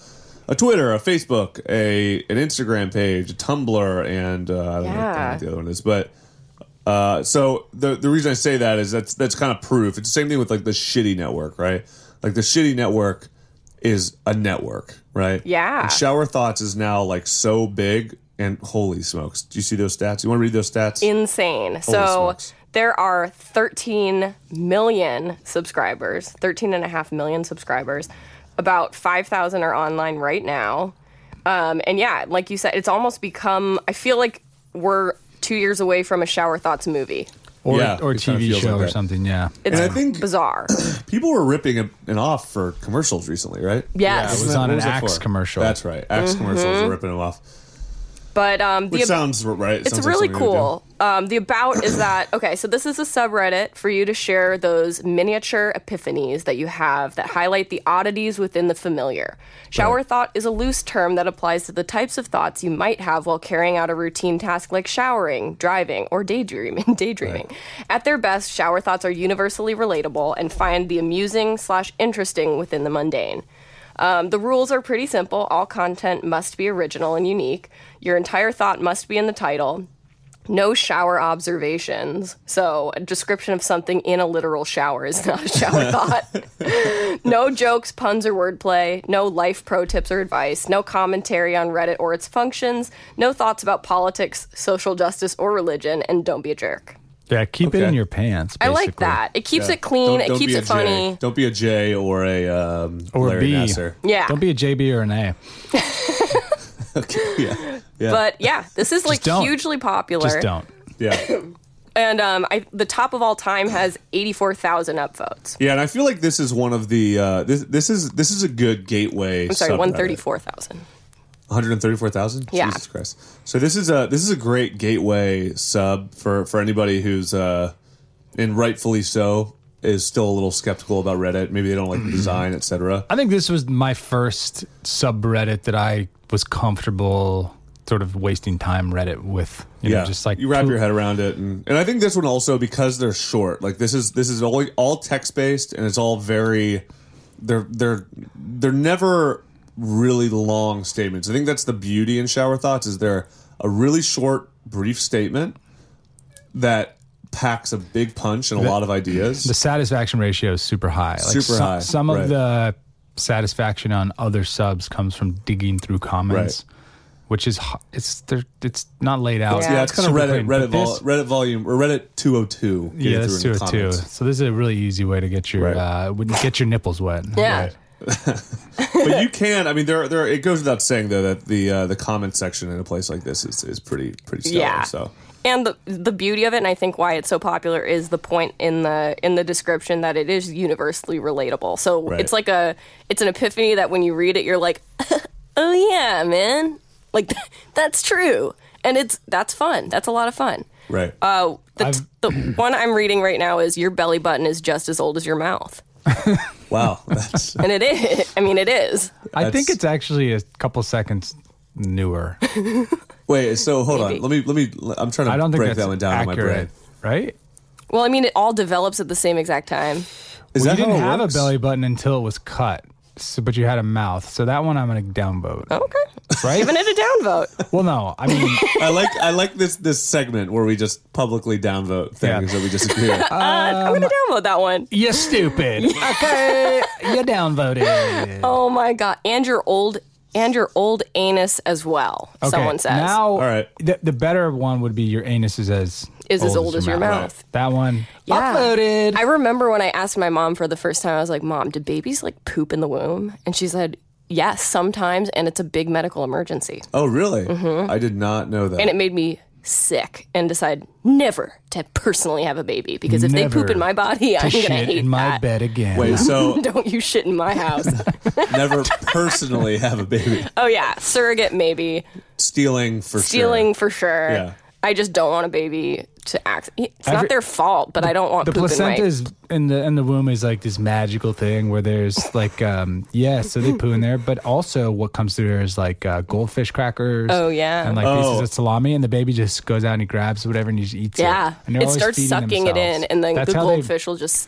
a Twitter, a Facebook, a an Instagram page, a Tumblr, and uh, I, don't know, I don't know Yeah. what the other one is. But uh, so the the reason I say that is that's that's kind of proof. It's the same thing with like the shitty network, right? Like the shitty network is a network, right? Yeah. And Shower Thoughts is now like so big, and holy smokes! Do you see those stats? You want to read those stats? Insane. so smokes. there are thirteen million subscribers, thirteen and a half million subscribers. About five thousand are online right now. Um, and yeah, like you said, it's almost become, I feel like we're two years away from a Shower Thoughts movie. Or, Yeah, or it kinda T V feels show like or that. something, yeah. It's And I think- bizarre. People were ripping it it off for commercials recently, right? Yes. it was Isn't on what an was it Axe for? commercial. That's right. Axe Mm-hmm. commercials were ripping them off. But um, the Which sounds right. It it's sounds like really something we would cool. Um, the about is that, okay, so this is a subreddit for you to share those miniature epiphanies that you have that highlight the oddities within the familiar. Shower Right. thought is a loose term that applies to the types of thoughts you might have while carrying out a routine task like showering, driving, or daydreaming. daydreaming. At their best, shower thoughts are universally relatable and find the amusing slash interesting within the mundane. Um, the rules are pretty simple. All content must be original and unique. Your entire thought must be in the title. No shower observations. So, a description of something in a literal shower is not a shower thought. No jokes, puns, or wordplay. No life pro tips or advice. No commentary on Reddit or its functions. No thoughts about politics, social justice, or religion. And don't be a jerk. Yeah, keep it Okay. in your pants, I like basically. that. It keeps Yeah. it clean. Don't- don't it keeps be a it funny. J. Don't be a J or a um, Or Larry B. Nasser. Yeah. Don't be a J B or an A. Okay. Yeah. Yeah. But yeah, this is like don't. hugely popular. Just don't. yeah. And um, I, the top of all time has eighty-four thousand upvotes. Yeah, and I feel like this is one of the uh, this this is this is a good gateway. I'm sorry, one thirty-four thousand. One hundred thirty-four thousand. Yeah. Jesus Christ. So this is a this is a great gateway sub for for anybody who's uh, and rightfully so is still a little skeptical about Reddit. Maybe they don't like the design, et cetera. I think this was my first subreddit that I was comfortable sort of wasting time Reddit with. You yeah, know, just like you wrap poop- your head around it, and, and I think this one also because they're short. Like this is this is all all text based, and it's all very they're they're they're never really long statements. I think that's the beauty in Shower Thoughts is they're a really short, brief statement that packs a big punch and a lot of ideas. The satisfaction ratio is super high. Like Super some, high, Some right. of the satisfaction on other subs comes from digging through comments, Right. which is h- it's they're, it's not laid out. Yeah. yeah, it's kind of super Reddit clean, Reddit but vol- this- Reddit volume or Reddit two oh two. Yeah, that's two through oh in the two. comments. So this is a really easy way to get your Right. uh, would get your nipples wet. Yeah. Right. But you can. I mean, there, there. It goes without saying though that the uh, the comment section in a place like this is, is pretty pretty stellar. Yeah. So And the the beauty of it, and I think why it's so popular, is the point in the in the description that it is universally relatable. So Right. it's like a it's an epiphany that when you read it, you're like, oh yeah, man, like that's true, and it's that's fun. That's a lot of fun. right. Uh, the, I've- the one I'm reading right now is your belly button is just as old as your mouth, wow. That's and it is. I mean, it is. I think That's- it's actually a couple seconds newer. wait. So hold Maybe. on. Let me let me. I'm trying to I don't think break that's that one down in my brain. accurate, right? Well, I mean, it all develops at the same exact time. Is Well, that you didn't how it have works? a belly button until it was cut, so, but you had a mouth. So that one I'm going to downvote. Okay, Right? giving it a downvote. Well, no, I mean, I like I like this this segment where we just publicly downvote things Yeah. that we disagree on. Uh, I'm gonna downvote that one. you're stupid. Okay, you're downvoted. Oh my god, and your old and your old anus as well. Okay, Someone says Now, All right. the, the better one would be your anus is as Is as old as your mouth. That one Yeah. upvoted. I remember when I asked my mom for the first time, I was like, "Mom, do babies like poop in the womb?" And she said, "Yes, sometimes, and it's a big medical emergency." Oh, really? I did not know that. And it made me sick and decide never to personally have a baby because if they poop Never in my body, I'm to gonna shit hate in my that. bed again. Wait, so Don't you shit in my house? never personally have a baby. Oh yeah, surrogate maybe, Stealing for stealing sure. for sure. Yeah. I just don't want a baby to act. It's Every- not their fault, but I don't want the poop in placenta my. is in the in the womb is like this magical thing where there's like um yeah, so they poo in there, but also what comes through there is like uh, goldfish crackers. Oh, yeah. and like Oh. pieces of salami, and the baby just goes out and he grabs whatever and he just eats Yeah, it. And they're it always starts feeding sucking it themselves. in, and then That's the how they- goldfish will just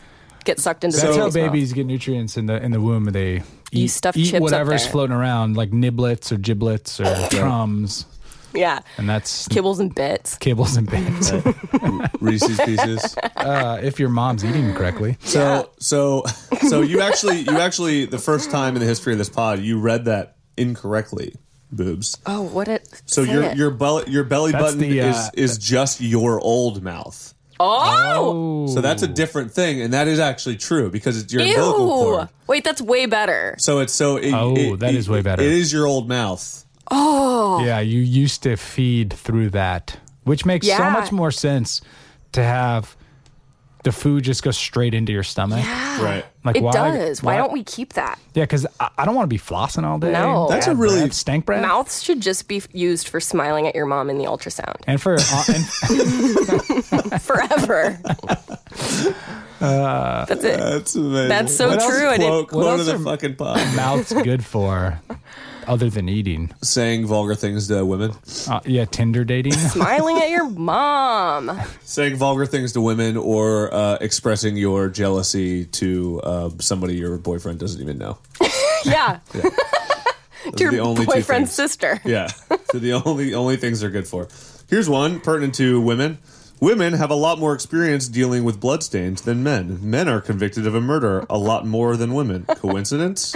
get sucked into That's the how baby's mouth. babies get nutrients in the in the womb. They You eat, stuff eat chips up whatever's there. floating around, like niblets or giblets or crumbs, Yeah. and that's Kibbles and bits. kibbles and bits. Reese's Pieces. uh, if your mom's eating correctly. So Yeah. so so you actually you actually the first time in the history of this pod you read that incorrectly, boobs. Oh, what it. So say your it. your belly your belly That's button the, uh, is is just your old mouth. Oh! So that's a different thing, and that is actually true because it's your umbilical Ew! cord. Wait, that's way better. So it's so it, Oh, it- that it- is way better. It is your old mouth. Oh. Yeah, you used to feed through that, which makes so Yeah. much more sense to have the food just go straight into your stomach. Yeah. Right. Like It why, does. Why, don't we keep that? Yeah, because I, I don't want to be flossing all day. No. That's a Bad really- breath, stank breath. Mouths should just be used for smiling at your mom in the ultrasound. And for uh, and, Forever. That's it. That's amazing. That's so What else? true, and it- Quote, what quote of else the are- fucking pod. mouth's good for, other than eating. Saying vulgar things to women. Uh, yeah, Tinder dating. Smiling at your mom. Saying vulgar things to women or uh, expressing your jealousy to uh, somebody your boyfriend doesn't even know. Yeah. Those To are the your only two boyfriend's things. sister. Yeah. So the only only things they're good for. Here's one pertinent to women. Women have a lot more experience dealing with bloodstains than men. Men are convicted of a murder a lot more than women. Coincidence?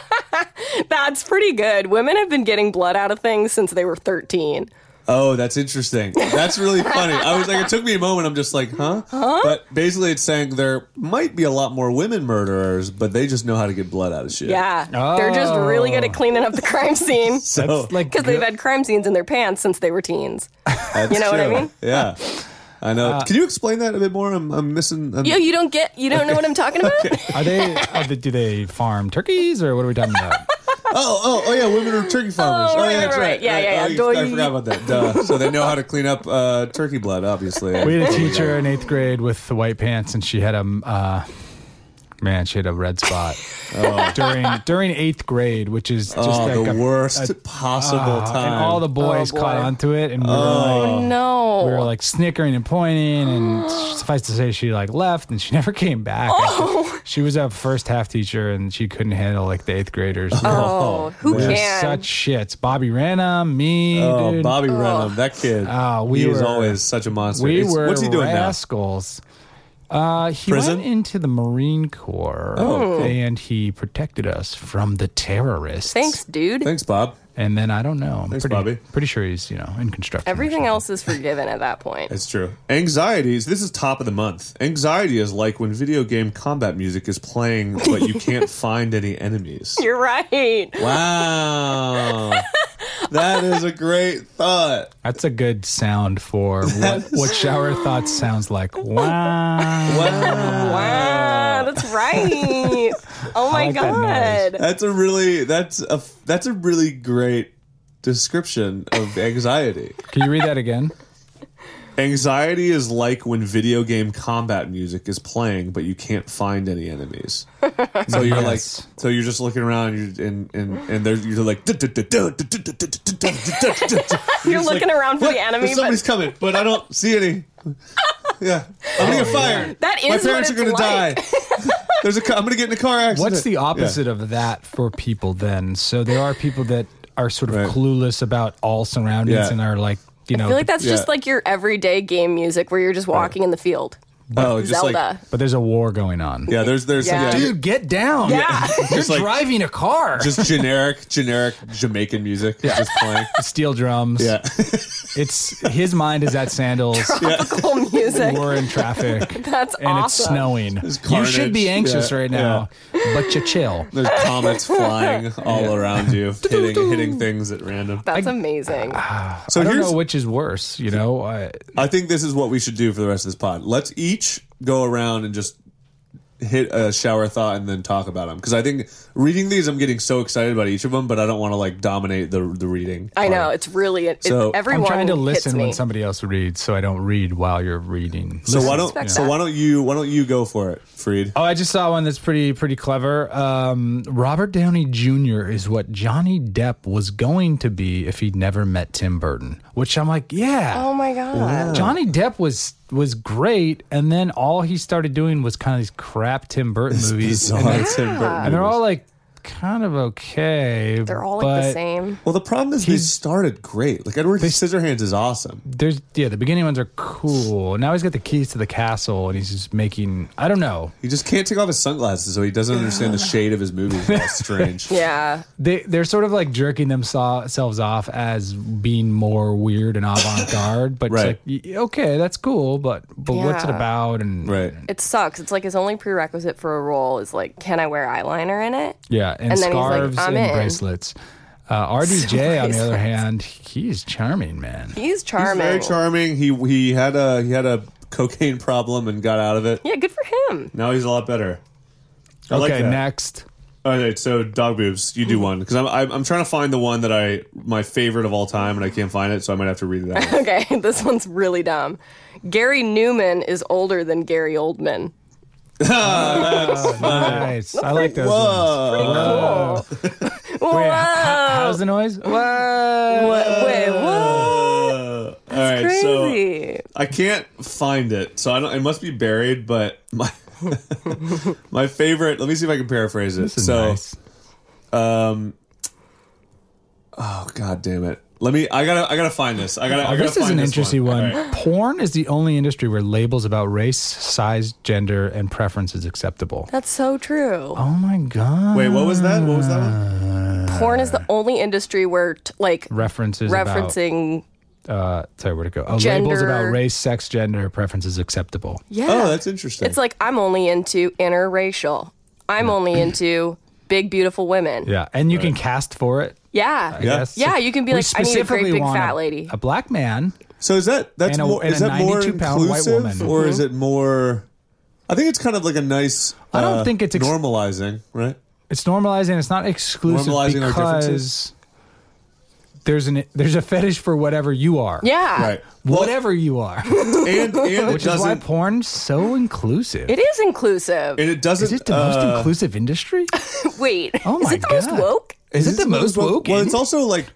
That's pretty good. Women have been getting blood out of things since they were thirteen. Oh, that's interesting. That's really funny. I was like, it took me a moment. I'm just like, huh? Huh? But basically, it's saying there might be a lot more women murderers, but they just know how to get blood out of shit. Yeah. They're just really good at cleaning up the crime scene. So That's like Because they've had crime scenes in their pants since they were teens. that's you know what I true. mean? Yeah. I know. Can you explain that a bit more? I'm, I'm missing. I'm, Yo, you don't get, you don't know what I'm talking about? Are they, are they? Do they farm turkeys or what are we talking about? Oh, oh, oh, yeah, women are turkey farmers. Oh, right, yeah, that's right, right. right. Yeah, yeah, yeah. Oh, you- I Doy. forgot about that. Duh. So they know how to clean up uh, turkey blood, obviously. We had a teacher in eighth grade with the white pants, and she had a uh, man. She had a red spot during during eighth grade, which is just Oh, like the a, worst a- possible uh, time. and all the boys Oh, boy. caught onto it, and we were Oh, like, no. we were like snickering and pointing, and suffice to say, she like left, and she never came back. Oh. She was a first half teacher, and she couldn't handle like the eighth graders. Oh, who We were can? such shits. Bobby Ranham, me, Oh, dude. Bobby Renham, that kid. Oh, we he is were- always such a monster. We It's- were what's he doing rascals. Uh, he Prison? went into the Marine Corps, Oh. and he protected us from the terrorists. Thanks, dude. now? Thanks, Bob. And then I don't know. I'm Thanks, pretty, Bobby. Pretty sure he's you know in construction. or Everything something. else is forgiven at that point. It's true. Anxieties. This is top of the month. Anxiety is like when video game combat music is playing, but you can't find any enemies. You're right. Wow. That is a great thought. That's a good sound for what, what shower thoughts sounds like. Wow. Wow. Wow, that's right. Oh my like that noise. god. That's a really that's a that's a really great description of anxiety. Can you read that again? Anxiety is like when video game combat music is playing, but you can't find any enemies. So you're like, Yes. so you're just looking around, and you're, and and and there's you're like, you're You're looking around for the enemy, but- Somebody's coming, but I don't see any. Yeah, I'm gonna get fired. That My is parents are what gonna it's die. There's a. ca- I'm gonna get in a car accident. What's the opposite of that for people then? So there are people that are sort of Right. clueless about all surroundings Yeah. and are like, you know, I feel like that's Yeah. just like your everyday game music where you're just walking in the field. Oh, just Zelda. like but there's a war going on. yeah. There's there's Yeah. yeah, you- Dude, get down. Yeah. You're Just like- driving a car. just generic generic Jamaican music just playing. Steel drums. Yeah. It's his mind is at Sandals. Tropical music. We're in traffic. That's and awesome. it's snowing. You carnage. should be anxious Yeah, right now, but you chill. There's comets flying all around you, hitting hitting things at random. That's amazing. So I don't here's know which is worse. You know, I, I think this is what we should do for the rest of this pod. Let's each go around and just hit a shower thought and then talk about them. Because I think reading these, I'm getting so excited about each of them, but I don't want to like dominate the the reading. I know part. it's really it, So- everyone I'm trying to hits listen me. when somebody else reads, so I don't read while you're reading. So why don't Respect so that. why don't you why don't you go for it, Freed? Oh, I just saw one that's pretty pretty clever. Um, Robert Downey Junior is what Johnny Depp was going to be if he'd never met Tim Burton. Which I'm like, yeah. Oh my god. Johnny Depp was was great, and then all he started doing was kind of these crap Tim Burton movies, Bizarre and, they're- Tim Burton and they're all movies. like kind of okay. They're all like the but same. Well, the problem is they He's- started great. Like Edward Scissorhands is awesome. There's yeah, the beginning ones are cool. Now he's got the keys to the castle, and he's just making. I don't know. He just can't take off his sunglasses, so he doesn't understand the shade of his movies. That's strange. Yeah. They they're sort of like jerking themselves off as being more weird and avant garde, but Right. it's like y- okay, that's cool, but but what's it Yeah. about? And Right. It sucks. It's like his only prerequisite for a role is like, can I wear eyeliner in it? yeah, and, And then he's like, scarves "I'm and in." bracelets. Uh, R D J, on the other Bracelets. hand, he's charming, man. He's He's charming. very charming. He he had a he had a cocaine problem and got out of it. Yeah, good for him. Now he's a lot better. I like Okay, that. next. All right, so dog boobs. You do one because I'm, I'm I'm trying to find the one that I my favorite of all time and I can't find it, so I might have to read it out. Okay, this one's really dumb. Gary Newman is older than Gary Oldman. Nice. I like those ones. Whoa. Wait, how- how's the noise? Whoa. What? Wait, what? Uh, all right, so Crazy. I can't find it, so I don't. It must be buried. But my my favorite. Let me see if I can paraphrase it. This is so, nice. um, oh god damn it! Let me. I gotta. I gotta find this. I gotta. I gotta This is find an this interesting one. All right. Porn is the only industry where labels about race, size, gender, and preference is acceptable. That's so true. Oh my god! Wait, what was that? What was that one? Porn is the only industry where, t- like, References referencing. about uh, sorry, where'd it go? Oh, Gender. labels about race, sex, gender, preference is acceptable. Yeah. Oh, that's interesting. It's like, I'm only into interracial. I'm only into big, beautiful women. Yeah, and you can cast for it. Yeah. I Yeah. guess. Yeah, you can be We like, I need a great specifically big want fat a- lady. a black man. So is that that's And a- more and is a that more ninety-two pound white inclusive woman. or is it more? I think it's kind of like a nice. I don't uh, think it's ex- normalizing, right? It's normalizing. It's not exclusive Normalizing our because differences? there's an there's a fetish for whatever you are. Yeah. Right. Well, Whatever you are. and and it Which is why doesn't porn's so inclusive. It is inclusive. and it doesn't. Is it the most uh, inclusive industry? Wait. Oh is my it the most God. woke? Is it the most woke? Well, it's also like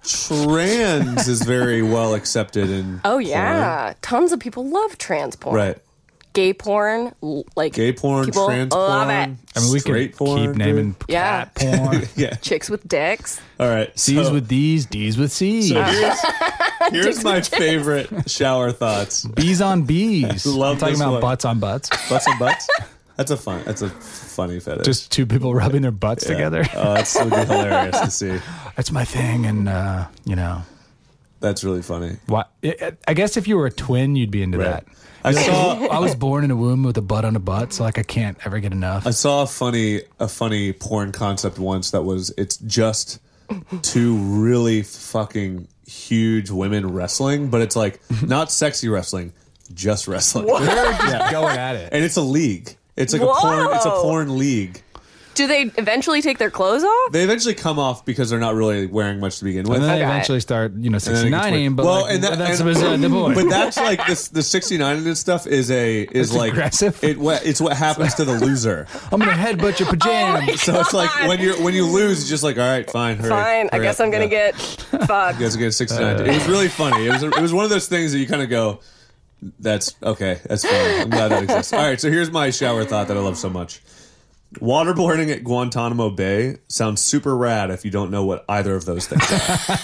trans is very well accepted in. Oh, yeah. Tons of people love trans porn. Right. Gay porn. l- Like, Gay porn, people trans love porn. it. I mean, we straight can porn, keep naming dude. Yeah. cat porn. Yeah. Chicks with dicks. All right. C's so, with D's, D's with C's. so here's, here's my favorite shower thoughts. Bees on bees. Love I'm talking this about one. butts on butts. Butts and butts. That's a fun. That's a funny fetish. Just two people rubbing their butts together. Oh, that's would be hilarious to see. That's my thing, and uh, you know, That's really funny. what? I guess if you were a twin, you'd be into Right. that. I saw. I was born in a womb with a butt on a butt, so like I can't ever get enough. I saw a funny a funny porn concept once that was it's just two really fucking huge women wrestling, but it's like not sexy wrestling, just wrestling. They're just going at it. And it's a league. It's like a porn it's a Whoa. porn league. Do they eventually take their clothes off? They eventually come off because they're not really wearing much to begin with. And then they Okay. eventually start, you know, And then it gets sixty-nine weird. but well, like, and that, that's and- beside the point. But that's like this. The sixty-nine and stuff is a is It's like aggressive. It what it's what happens to the loser. I'm gonna headbutt your pajamas. So it's like when you when you lose, it's just like all right, fine, hurry, Fine. I hurry guess up. I'm going to Yeah. get fucked. You guys get sixty-nine. it was really funny. It was it was one of those things that you kind of go, "That's okay. That's fine. I'm glad that exists." All right. So here's my shower thought that I love so much. Waterboarding at Guantanamo Bay sounds super rad if you don't know what either of those things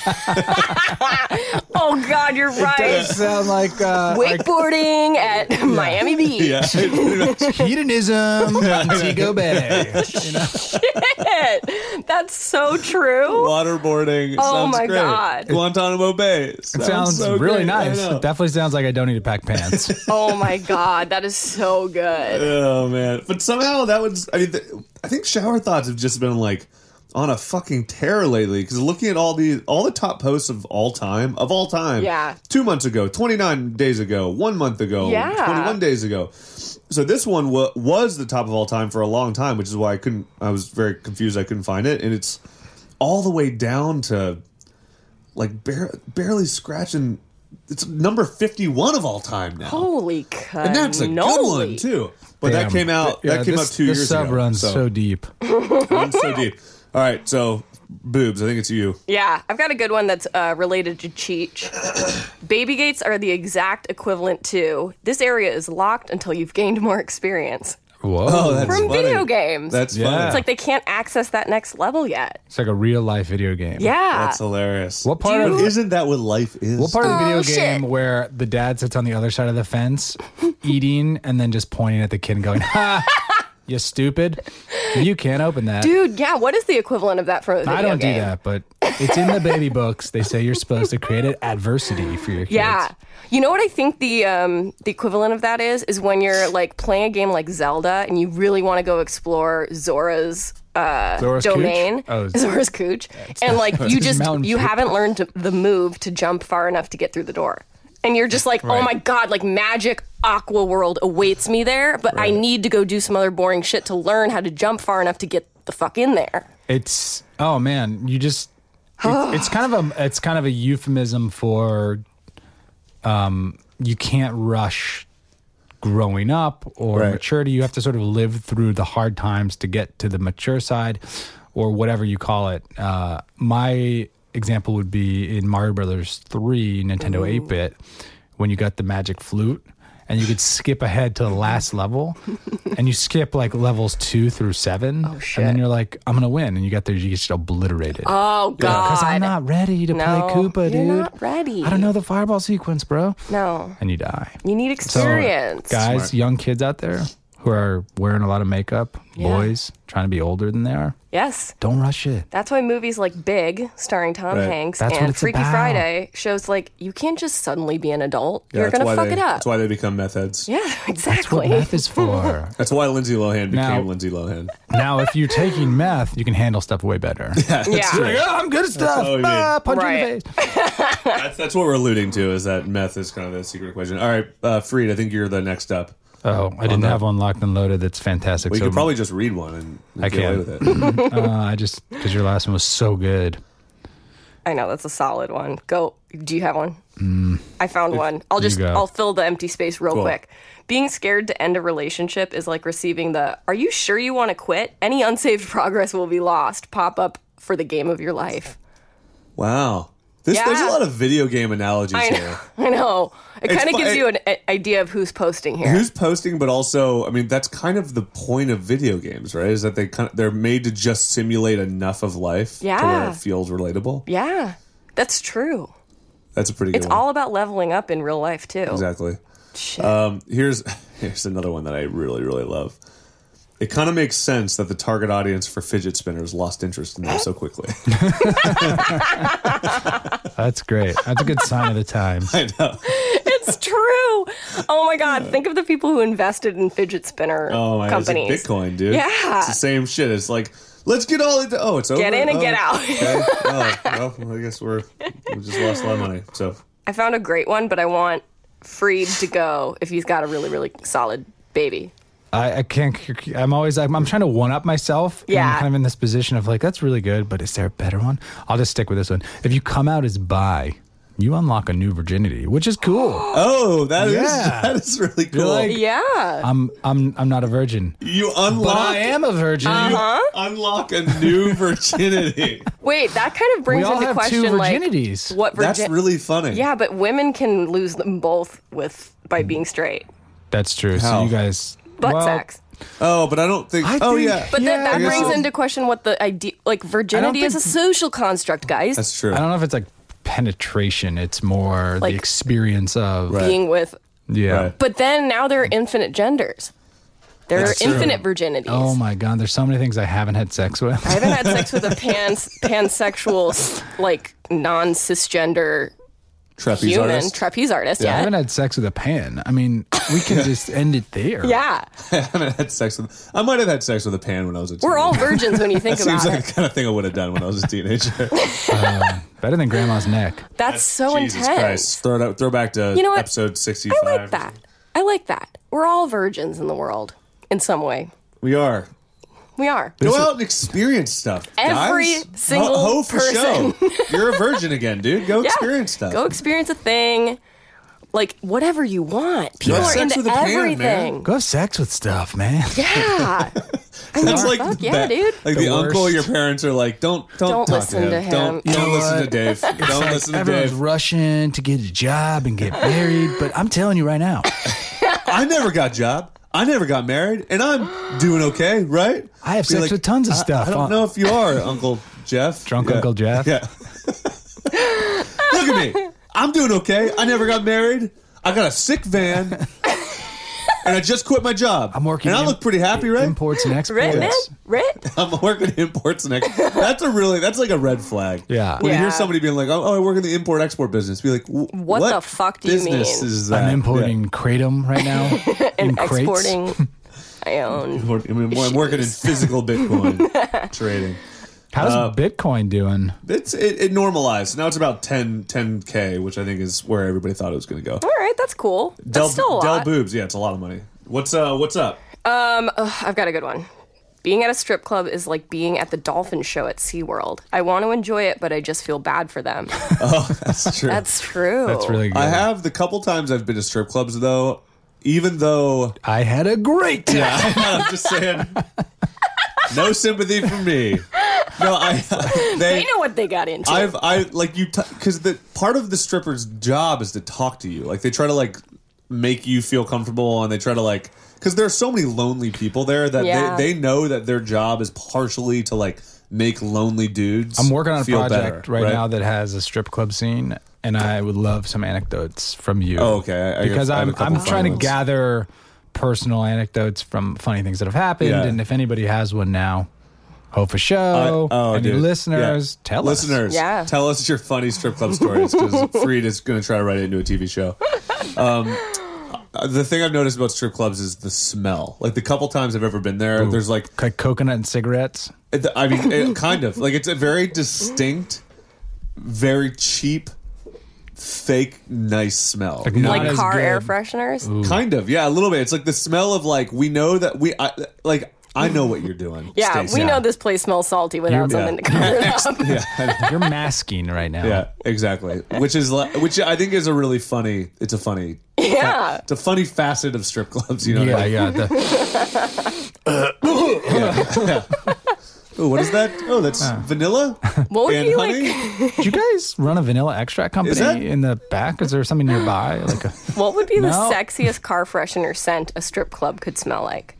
are. Oh, God, you're right. Does sound like uh, like Wakeboarding at Miami Beach. yeah. hedonism, Montego Bay. You know? Shit. That's so true. Waterboarding Oh sounds my great. God. Guantanamo Bay It sounds, sounds so really great. I nice. know. It definitely sounds like I don't need to pack pants. Oh, my God. That is so good. Oh man! But somehow that was. I mean, th- I think shower thoughts have just been like on a fucking tear lately. Because looking at all the all the top posts of all time of all time. Yeah. Two months ago, twenty nine days ago, one month ago, Yeah. twenty one days ago. So this one wa was the top of all time for a long time, which is why I couldn't. I was very confused. I couldn't find it, and it's all the way down to like bar- barely scratching. It's number fifty one of all time now. Holy cannoli. And that's a good one too. But that Damn. came out. Yeah, that came this, out two this years sub ago. runs so, deep. runs so deep. All right, so boobs. I think it's you. Yeah, I've got a good one that's uh, related to Cheech. Baby gates are the exact equivalent to this area is locked until you've gained more experience. Whoa. Oh, that's From funny. video games. That's Yeah. funny. It's like they can't access that next level yet. It's like a real life video game. Yeah. That's hilarious. What part But of isn't that what life is? what part of the video Oh, shit. game where the dad sits on the other side of the fence, eating, and then just pointing at the kid and going, "Ha, you stupid! You can't open that." Dude, yeah, what is the equivalent of that from a video I don't game? do that, but it's in the baby books. They say you're supposed to create an adversity for your kids. Yeah. You know what I think the um, the equivalent of that is? Is when you're like playing a game like Zelda and you really want to go explore Zora's uh, Zora's domain, Cooch? Oh, Zora's Cooch, and like you just Mountain you Dew. haven't learned to, the move to jump far enough to get through the door, and you're just like, oh Right. my god, like magic aqua world awaits me there, but I need to go do some other boring shit to learn how to jump far enough to get the fuck in there. It's oh man, you just it, it's kind of a it's kind of a euphemism for um you can't rush growing up or Right. maturity. You have to sort of live through the hard times to get to the mature side or whatever you call it. Uh, my example would be in Mario Brothers three, Nintendo eight bit, when you got the magic flute. And you could skip ahead to the last level, and you skip like levels two through seven, Oh, shit. and then you're like, "I'm gonna win," and you get there, you get obliterated. Oh god, Because I'm not ready to No, play Koopa, you're dude. not ready. I don't know the fireball sequence, bro. No, And you die. you need So, experience. guys, Smart. young kids out there who are wearing a lot of makeup, Yeah. boys trying to be older than they are, Yes. don't rush it. That's why movies like Big, starring Tom Right. Hanks, That's what and it's Freaky about. Friday shows like you can't just suddenly be an adult. Yeah, You're that's gonna why fuck they, it up. That's why they become meth heads. Yeah, That's what exactly. meth is for. That's why Lindsay Lohan became Now- Lindsay Lohan. Now, if you're taking meth, you can handle stuff way better. yeah. Like, oh, I'm good at stuff. all we Ah, mean. punch you in Right. the face. That's, that's what we're alluding to, is that meth is kind of the secret equation. All right, uh, Freed, I think you're the next up. Oh, I didn't that. have one locked and loaded. That's fantastic. Well, you So, could probably just read one and, and I get away can. with it. uh, I just because your last one was so good. I know that's a solid one. Go. Do you have one? I found one. I'll just go. I'll fill the empty space real Cool. quick. Being scared to end a relationship is like receiving the "Are you sure you want to quit? Any unsaved progress will be lost" pop up for the game of your life. Wow. This, Yeah. There's a lot of video game analogies I here. know. I know. It It's kind of fu- gives it- you an a- idea of who's posting here. Who's posting, but also, I mean, that's kind of the point of video games, right? Is that they kind of, they're made to just simulate enough of life to where Yeah. it feels relatable. Yeah, that's true. That's a pretty good It's one. all about leveling up in real life too. Exactly. Shit. Um, here's here's another one that I really really love. It kind of makes sense that the target audience for fidget spinners lost interest in them so quickly. That's great. That's a good sign of the times. I know. It's true. Oh my god, think of the people who invested in fidget spinner Oh my god, it's like companies. Bitcoin, dude. Yeah. It's the same shit. It's like, let's get all into. Oh, it's over. Get in and Oh, get out. Okay. Oh, well, I guess we're we just lost a lot of money. So I found a great one, but I want Freed to go if he's got a really, really solid baby. I, I can't. I'm always. I'm, I'm trying to one up myself. and Yeah. I'm kind of in this position of like, that's really good, but is there a better one? I'll just stick with this one. If you come out as bi, you unlock a new virginity, which is cool. oh, that is Yeah. that is really cool. like- Yeah. I'm. I'm. I'm not a virgin, you but unlock. I am a virgin. Uh-huh. Unlock a new virginity. Wait, that kind of brings We all into have question two like virginities. what That's virgin. really funny. Yeah, but women can lose them both with by being straight. That's true. How? So you guys. Butt well, sex. Oh, but I don't think. I oh think- yeah. But Yeah, that, I that guess brings so. into question what the idea, like virginity is a think- social construct, guys. That's true. I don't know if it's like penetration. It's more Like- the experience of. Right. Being with, Yeah. Right. but then now there are infinite genders. There That's are true. infinite virginities. Oh my god, there's so many things I haven't had sex with. I haven't had sex with a pan pansexual, like non cisgender Trapeze human artist. trapeze artist I yet. haven't had sex with a pan. I mean, we can just end it there. Yeah, I haven't had sex with. I might have had sex with a pan when I was a teenager. we're all virgins when you think That about seems like it. the kind of thing I would have done when I was a teenager. Better than grandma's neck. That's so Jesus intense. Christ! Throw it out. Throw back to You know what? episode sixty-five. I like that. I like that. We're all virgins in the world in some way. We are. We are. Go out and experience stuff. Every guys. single Ho, ho for person. show. You're a virgin again, dude. Go Yeah. experience stuff. Go experience a thing. like whatever you want. People have are sex into with a pan, everything. man. Go have sex with stuff, man. Yeah. I mean, That's like fuck the yeah, be- dude. Like The the, uncle, worst. your parents are like, don't don't, Don't talk listen to to him. him. Don't You don't know listen to what? Dave. Don't listen to Everyone's Dave. rushing to get a job and get married, but I'm telling you right now, I never got a job. I never got married, and I'm doing okay, right? I have Be sex like, with tons of I- stuff. I, don't know if you are, Uncle Jeff. Drunk Yeah. Uncle Jeff? Yeah. Look at me. I'm doing okay. I never got married. I got a sick van, and I just quit my job. I'm working. and I im- look pretty happy, right? Imports and exports. Rit, man? Rit? I'm working imports and exports. That's a really that's like a red flag. Yeah. When you Yeah. hear somebody being like, "Oh, oh, I work in the import export business," be like, "Wh- What the fuck do you business mean?" Is that? I'm importing kratom right now. And in crates. exporting. I own. Yeah. I mean, I'm working in physical Bitcoin trading. How's Uh, Bitcoin doing? It's it, it normalized. Now it's about ten K, which I think is where everybody thought it was going to go. All right, that's cool. That's Del, still a Del lot. boobs, yeah, it's a lot of money. What's uh what's up? Um, ugh, I've got a good one. Being at a strip club is like being at the dolphin show at SeaWorld. I want to enjoy it, but I just feel bad for them. Oh, that's true. That's true. That's really good. I have the couple times I've been to strip clubs though. Even though I had a great time. yeah, I'm just saying, no sympathy from me. No, I They they. know what they got into. I've I like you because the part of the stripper's job is to talk to you. Like they try to like make you feel comfortable, and they try to like because there's so many lonely people there that Yeah. they, they know that their job is partially to like make lonely dudes. I'm working on a feel project better, right, now that has a strip club scene, and I would love some anecdotes from you. Oh, okay. I- I because have- I have I'm a couple I'm trying to funny ones. gather personal anecdotes from funny things that have happened, Yeah. and if anybody has one now, hope a show. Uh, oh, any dude. listeners, Yeah. tell listeners, us. Yeah. tell us your funny strip club stories because Freed is going to try to write it into a T V show. Um, uh, the thing I've noticed about strip clubs is the smell. Like the couple times I've ever been there, there's like, Like coconut and cigarettes. it- I mean, it, kind of like it's a very distinct, very cheap, fake, nice smell. Like, You know? not like as car good. air fresheners. Kind of, yeah, a little bit. It's like the smell of like we know that we I, like I know what you're doing. Yeah, Stacey. we know this place smells salty without Yeah. something to cover it up. Yeah, You're masking right now. yeah, exactly. Which is li- which I think is a really funny. It's a funny. Yeah. It's a funny facet of strip clubs. You know. Yeah, what I mean? yeah. The, Oh, what is that? Oh, that's vanilla What would and be honey. like? do you guys run a vanilla extract company that- in the back? Is there something nearby? Like a What would be the No. sexiest car freshener scent a strip club could smell like?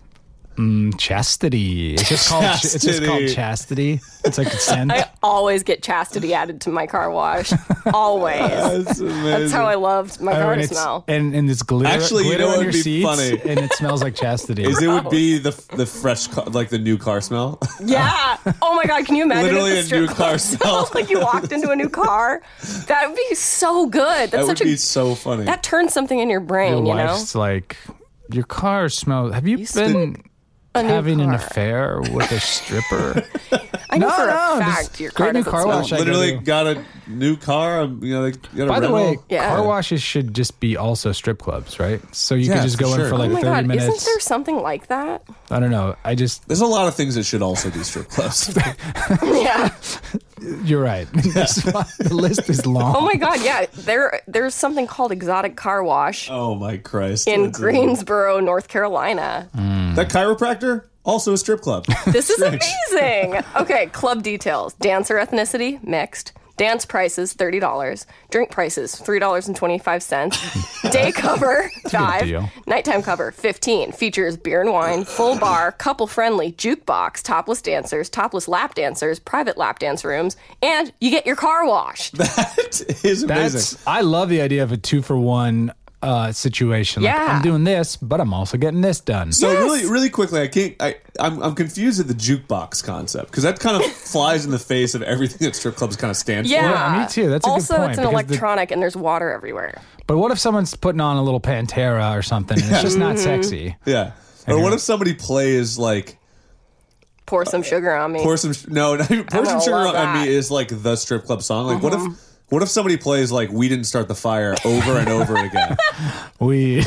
chastity. It's just called. It's just called Chastity. chastity. It's like a scent. I always get chastity added to my car wash. Always. That's amazing. That's how I loved my Oh, car and to it's, smell. and, and it's glitter, Actually, you glitter know what on would your be seats, funny? and it smells like chastity. Is it would be the the fresh car, like the new car smell. Yeah. Oh my God. Can you imagine? Literally if the a strip new club car smelled smell. like you walked into a new car? That would be so good. That's That would such be a so funny. that turns something in your brain. Your You know. wife's like, your car smells. Have you, You been a new having an car. affair with a stripper? I know No, for no, a just fact your great car new doesn't car smell. wash. I Literally go to- got a new car. um, You know, they got a By the rental. way, Yeah. car washes should just be also strip clubs, right? So you Yeah, could just for go in sure. for like Oh my thirty God. minutes. Isn't there something like that? I don't know. I just, There's a lot of things that should also be strip clubs. Yeah. you're right. The list is long. Oh my God. Yeah. There. There's something called exotic car wash Oh my Christ! in That's Greensboro, North Carolina. amazing. That chiropractor also a strip club. This is amazing. Okay, club details. Dancer ethnicity, mixed. Dance prices, thirty dollars. Drink prices, three dollars and twenty-five cents. Day cover, five. deal. Nighttime cover, fifteen. Features beer and wine, full bar, couple-friendly, jukebox, topless dancers, topless lap dancers, private lap dance rooms, and you get your car washed. That is amazing. That's, I love the idea of a two for one uh, situation. Like, Yeah. I'm doing this, but I'm also getting this done. So Yes. really, really quickly, I can't. I I'm, I'm confused at the jukebox concept because that kind of flies in the face of everything that strip clubs kind of stand Yeah, Yeah, me too. That's a good also, point, it's an because the- electronic and there's water everywhere. But what if someone's putting on a little Pantera or something and it's just not Mm-hmm. sexy? for. Yeah. Or what if somebody plays like Pour some sugar on me. pour some no, not even, pour I'm some gonna sugar love on that. Uh-huh. me is like the strip club song. Like what if what if somebody plays like We Didn't Start the Fire over and over again? We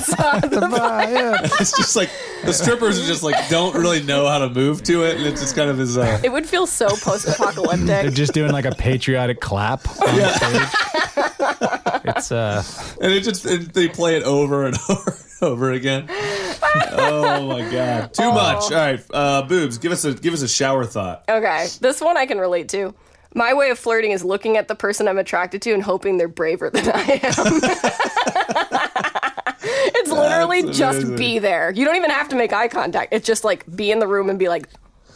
It's just like the strippers are just like don't really know how to move to it, and it's just kind of as uh, It would feel so they're post-apocalyptic. just doing like a patriotic clap on stage. It's uh, And it just and they play it over and over and over again. Oh my god, too much. All right, uh, boobs, give us a give us a shower thought. Okay, this one I can relate to. My way of flirting is looking at the person I'm attracted to and hoping they're braver than I am. It's literally That's just amazing. be there. You don't even have to make eye contact. It's just like be in the room and be like,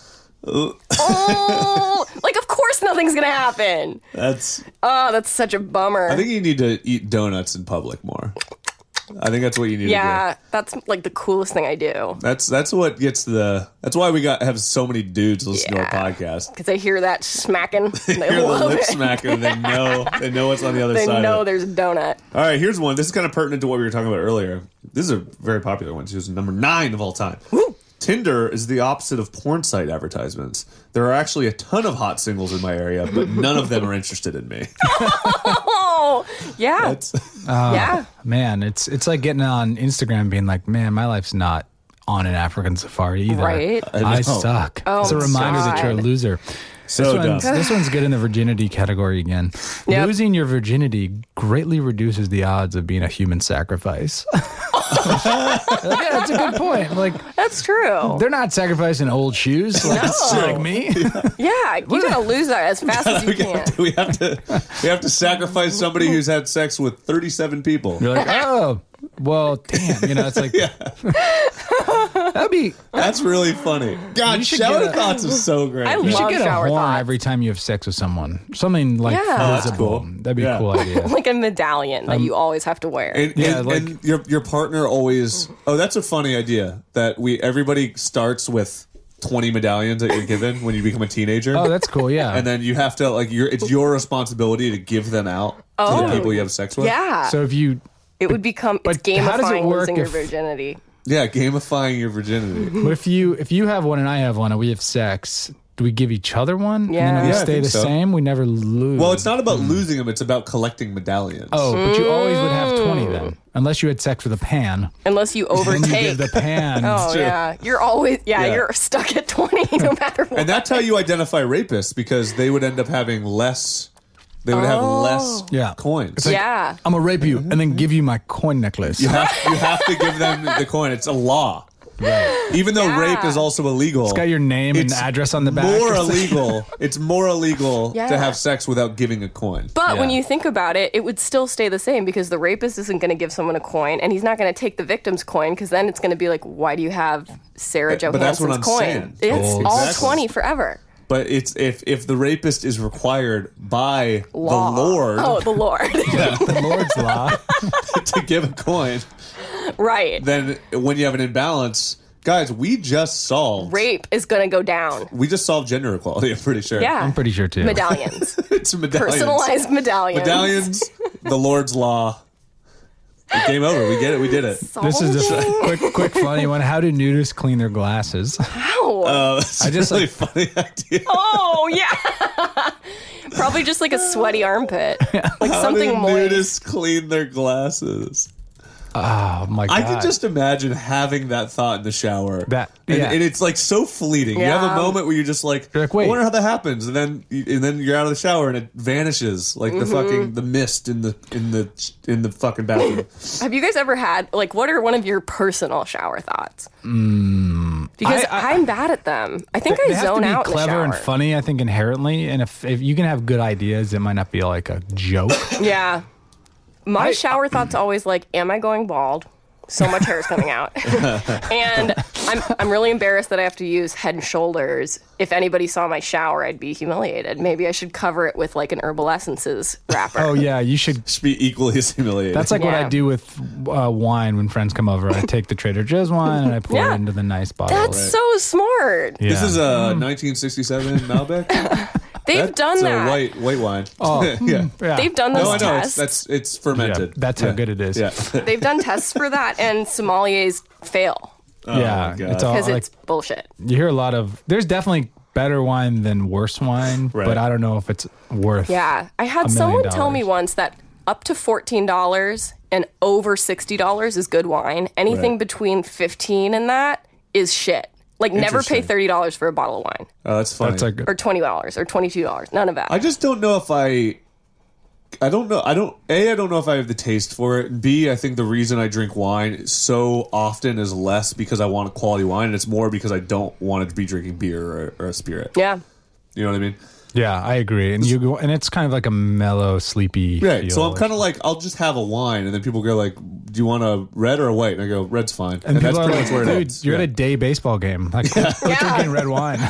oh, like of course nothing's gonna happen. That's. Oh, that's such a bummer. I think you need to eat donuts in public more. I think that's what you need yeah, to do. that's like the coolest thing I do. That's that's what gets the. That's why we got have so many dudes listen Yeah. to our podcast. Because they hear that smacking, and they Hear the love lip it. smacker, they know they know what's on the other They side. know of it. there's a donut. All right, here's one. This is kind of pertinent to what we were talking about earlier. This is a very popular one. She was number nine of all time. Tinder is the opposite of porn site advertisements. There are actually a ton of hot singles in my area, but none of them are interested in me. Oh, yeah, That's, yeah. man, it's it's like getting on Instagram and being like, man, my life's not on an African safari either. Right? I I, know. suck. Oh, it's a reminder that you're a God. loser. So this one's, dumb. this one's good in the virginity category again. Yep. Losing your virginity greatly reduces the odds of being a human sacrifice. yeah, that's a good point. Like, That's true. they're not sacrificing old shoes like, No. like me. Yeah, you gotta lose that as fast as you we, can. have to, we have to we have to sacrifice somebody who's had sex with thirty-seven people. You're like, oh, well, damn. You know, it's like, that'd be, That's really funny. God, You should shower get a- thoughts is so great. I man. you should love get a shower horn thoughts. every time you have sex with someone. Something like Yeah. Oh, that's visible. cool. That'd be Yeah. a cool idea. Like a medallion that you always have to wear. And, Yeah, and, like- and your your partner always. Oh, that's a funny idea. That we everybody starts with twenty medallions that you're given when you become a teenager. Oh, that's cool. Yeah. and then you have to like your it's your responsibility to give them out to Oh. the people you have sex with. Yeah, so if you, it would become it's but how does it gamifying work losing your if- virginity. Yeah, gamifying your virginity. but if you, if you have one and I have one and we have sex, do we give each other one? And Yeah. then we Yeah, I stay think the so. same. We never lose. Well, it's not about losing them; it's about collecting medallions. Oh, but you always would have twenty then, unless you had sex with a pan. Unless you Then you overtake. give the pan. Oh True. yeah, you're always yeah, Yeah. you're stuck at twenty no matter what. and that's how you identify rapists because they would end up having less. They would have Oh. less Yeah. coins. It's like, Yeah. I'm gonna rape you and then give you my coin necklace. You have, you have to give them the coin. It's a law. Even though Yeah. rape is also illegal. It's got your name and it's address on the back. More It's like- illegal. It's more illegal Yeah. to have sex without giving a coin. But when Yeah. you think about it, it would still stay the same because the rapist isn't going to give someone a coin, and he's not going to take the victim's coin because then it's going to be like, why do you have Sarah But- but that's Johansson's what I'm coin? saying. It's Oh, all exactly. twenty forever. But it's if if the rapist is required by Law. the Lord Oh, the Lord. the Lord's law. to give a coin, Right. then when you have an imbalance, guys, we just solved Rape is going to go down. we just solved gender equality. I'm pretty sure. Yeah. I'm pretty sure too. Medallions. it's medallions. Personalized medallions. medallions. The Lord's law. Game over. We get it. We did it. This is just a Solving? quick, quick, funny one. How do nudists clean their glasses? Ow. Uh, it's I just, a really like- funny idea. Oh, yeah. Probably just like a sweaty armpit. Like How something do moist. nudists clean their glasses? Oh my god! I can just imagine having that thought in the shower. That- and, yeah. and it's like so fleeting. You have Yeah. a moment where you're just like, You're like, wait. I wonder how that happens, and then you, and then you're out of the shower and it vanishes like Mm-hmm. the fucking the mist in the in the in the fucking bathroom. Have you guys ever had, like, what are one of your personal shower thoughts? Because I- I- I, am bad at them. I think they I have zone to be out in the clever and shower. funny. I think inherently, and if if you can have good ideas, it might not be like a joke. Yeah. My I- shower thought's always like, am I going bald? So much hair is coming out. And I'm I'm really embarrassed that I have to use Head and Shoulders. If anybody saw my shower, I'd be humiliated. Maybe I should cover it with like an Herbal Essences wrapper. Oh yeah, you should. Just be equally as humiliated. That's like what Yeah. I do with uh, wine when friends come over. I take the Trader Joe's wine and I pour Yeah. it into the nice bottle. That's so smart. yeah. This is a nineteen sixty-seven Malbec. They've That's done a that. white white wine. Oh, yeah. yeah. They've done those No, I know. It's, tests. that's it's fermented. Yeah, that's how good it is. Yeah. They've done tests for that, and sommeliers fail yeah, my God. it's all because like it's bullshit. you hear a lot of. There's definitely better wine than worse wine, Right. but I don't know if it's worth. Yeah, I had A million someone tell me dollars. once that up to fourteen dollars and over sixty dollars is good wine. Anything Right. between fifteen and that is shit. Like never pay Interesting. thirty dollars for a bottle of wine Oh, that's funny. That's like or twenty dollars or twenty two dollars. None of that. I just don't know if I I don't know. I don't. A. I don't know if I have the taste for it. And B. I think the reason I drink wine so often is less because I want a quality wine, and it's more because I don't want to be drinking beer or, or a spirit. Yeah. You know what I mean? Yeah, I agree. And you go, and it's kind of like a mellow, sleepy. Right. feel. So I'm kind of like, I'll just have a wine, and then people go like, "Do you want a red or a white?" And I go, "Red's fine." And, And, that's people pretty are much like, where it dude, ends. you're Yeah. at a day baseball game. Like, quit, quit Yeah. drinking red wine.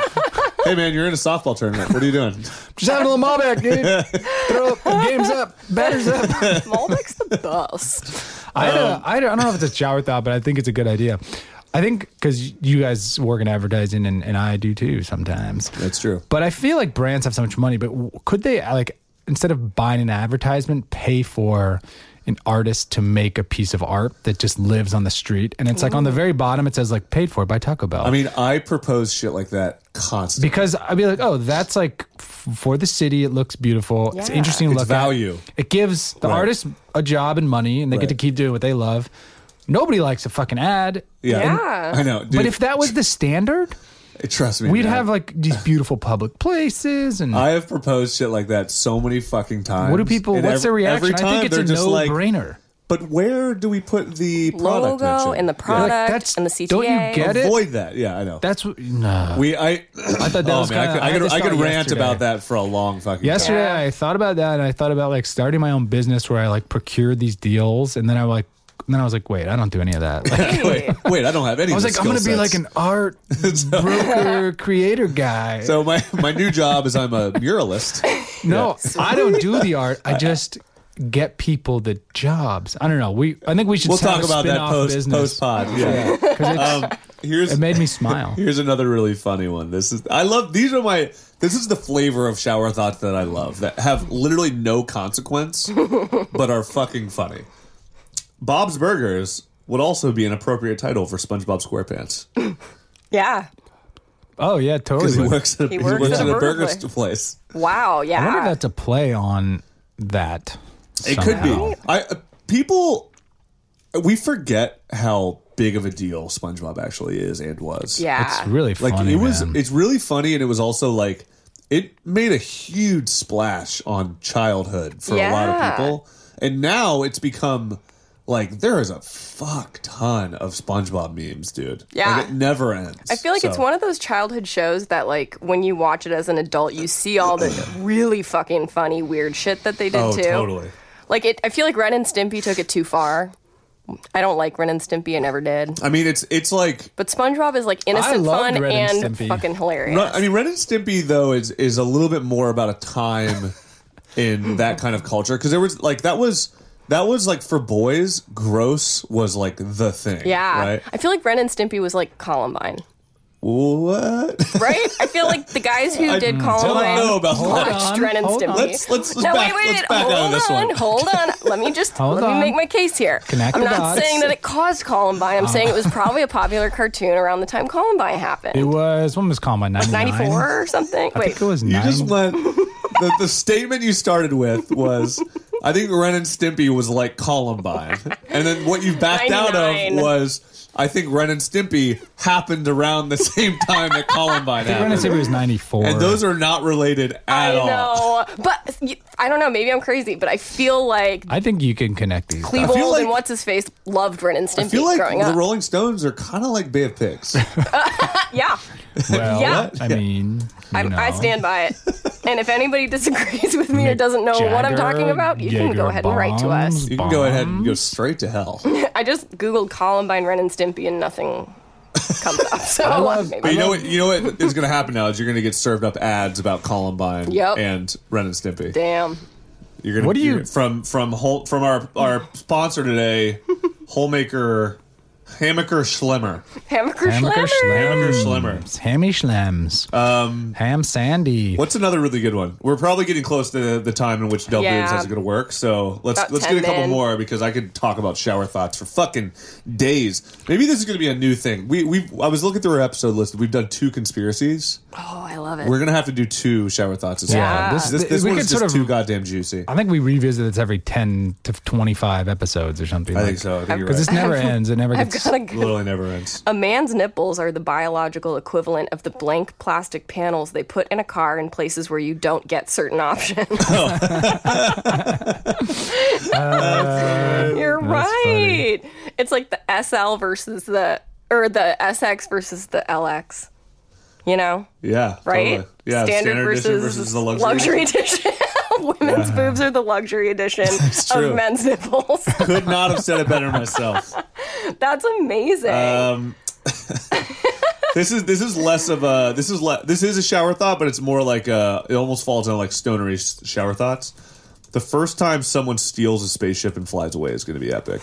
Hey man, you're in a softball tournament. What are you doing? Just having a little Malbec, dude. Throw up, game's up, batter's up. Malbec's the best. I, had a, I, had a, I don't know if it's a shower thought, but I think it's a good idea. I think because you guys work in advertising, and, and I do too sometimes. That's true. But I feel like brands have so much money, but w- could they, like, instead of buying an advertisement, pay for an artist to make a piece of art that just lives on the street? And it's like on the very bottom, it says like paid for by Taco Bell. I mean, I propose shit like that constantly. because I'd be like, oh, that's like f- for the city. It looks beautiful. It's Yeah. interesting to It's look value. at. It gives the Right. artist a job and money, and they get to Right. keep doing what they love. Nobody likes a fucking ad. Yeah, Yeah. I know. Dude, But if that was the standard, trust me, we'd man. have like these beautiful public places. And I have proposed shit like that so many fucking times. what do people? And What's ev- their reaction? Every time I think it's they're a just like, no-brainer. but where do we put the product Logo mention? and the Yeah. product that's- and the C T A. don't you get it? Avoid that. Yeah, I know. That's what. No. we I. I thought that oh, was man, I kinda- could, I I could, had this I could thought rant yesterday. about that for a long fucking Yesterday, Yeah. I thought about that, and I thought about like starting my own business where I like procured these deals, and then I like, and then I was like, wait, I don't do any of that. Like, time. Wait, wait, I don't have any. I was of like, the I'm gonna skill be like sets. an art broker, creator guy. So my my new job is I'm a muralist. no, I don't do the art. I just get people the jobs. I don't know. We, I think we should We'll have talk a about that spin-off post business. post pod. Yeah. 'Cause it's- um, here's it made me smile. Here's another really funny one. This is I love these are my this is the flavor of shower thoughts that I love that have literally no consequence but are fucking funny. Bob's Burgers would also be an appropriate title for SpongeBob SquarePants Yeah. Oh yeah, totally. because he works at, He he works works at at a a burger burger st- place. Wow. Yeah. I wonder if that's a play on that. It could somehow. be. I uh, people we forget how big of a deal SpongeBob actually is and was. yeah. It's really Like funny. it was man. it's really funny and it was also like it made a huge splash on childhood for a lot of Yeah. people. And now it's become like there is a fuck ton of SpongeBob memes, dude. Yeah. Like it never ends. I feel like it's So- one of those childhood shows that, like, when you watch it as an adult, you see all the really fucking funny, weird shit that they did Oh, too. totally. Like, it. I feel like Ren and Stimpy took it too far. I don't like Ren and Stimpy. I never did. I mean it's it's like But SpongeBob is like innocent loved fun Ren and and, Stimpy. fucking hilarious. I mean Ren and Stimpy though is is a little bit more about a time in that kind of culture because there was like that was that was like for boys gross was like the thing. yeah. Right? I feel like Ren and Stimpy was like Columbine. What? Right? I feel like the guys who I did don't Columbine know about Hold that. watched on, Ren and hold Stimpy. on. Let's let's let's no, back, wait, wait, let's wait. back hold out of this on, one. hold on. Let me just Hold let on. me make my case here. Connect I'm the not dots. saying that it caused Columbine. I'm saying it was probably a popular cartoon around the time Columbine happened. It was when was Columbine ninety-nine? ninety-four or something. I Wait, think it was You nine. just went. The, the statement you started with was, I think Ren and Stimpy was like Columbine, and then what you backed out of ninety-nine. was, I think Ren and Stimpy happened around the same time that Columbine Ren and happened, Stimpy was ninety-four. and those are not related at I all. know, but y- I don't know. Maybe I'm crazy, but I feel like I think you can connect these. Klebold feel like- and what's his face loved Ren and Stimpy I feel like growing the up. Rolling Stones are kind of like Bay of Pigs. yeah, Well, Yeah. I mean, you I, know. I stand by it. And if anybody disagrees with me or Mick doesn't know what I'm Jagger, talking about, you can go Jaeger ahead and write to us. bombs, You can go ahead and go bombs. straight to hell. I just googled Columbine, Ren and Stimpy, and nothing comes up. So I love- maybe. But you know what? You know what is going to happen now is you're going to get served up ads about Columbine Yep. and Ren and Stimpy. Damn. You're gonna What do you- you're- from from Hol, from our our sponsor today, Holmaker Hammaker Schlemmer. Hammaker Hammaker Schlemmer. Hammaker Schlemmer. Hammy Schlems. Um, Ham Sandy. What's another really good one? We're probably getting close to the time in which Del Yeah. Boobs has going to work. So let's About let's ten get a couple min. more because I could talk about shower thoughts for fucking days. Maybe this is going to be a new thing. We we I was looking through our episode list. We've done two conspiracies. Oh, I love it. We're gonna have to do two shower thoughts as Yeah, well. this- this this we one could is just sort of- too goddamn juicy. I think we revisit this every ten to twenty-five episodes or something. I think so. I think you're Because right. this never ends. It never I've gets. got a good Literally never ends. A man's nipples are the biological equivalent of the blank plastic panels they put in a car in places where you don't get certain options. You're right. It's like the S L versus the, or the S X versus the L X. You know? Yeah. Right? Totally. Yeah. Standard, edition versus, versus the luxury. luxury edition. Women's boobs are the luxury edition true. of men's nipples. Could not have said it better myself. That's amazing. Um, this is this is less of a this is le- this is a shower thought, but it's more like a, it almost falls on like stonery s- shower thoughts. The first time someone steals a spaceship and flies away is going to be epic.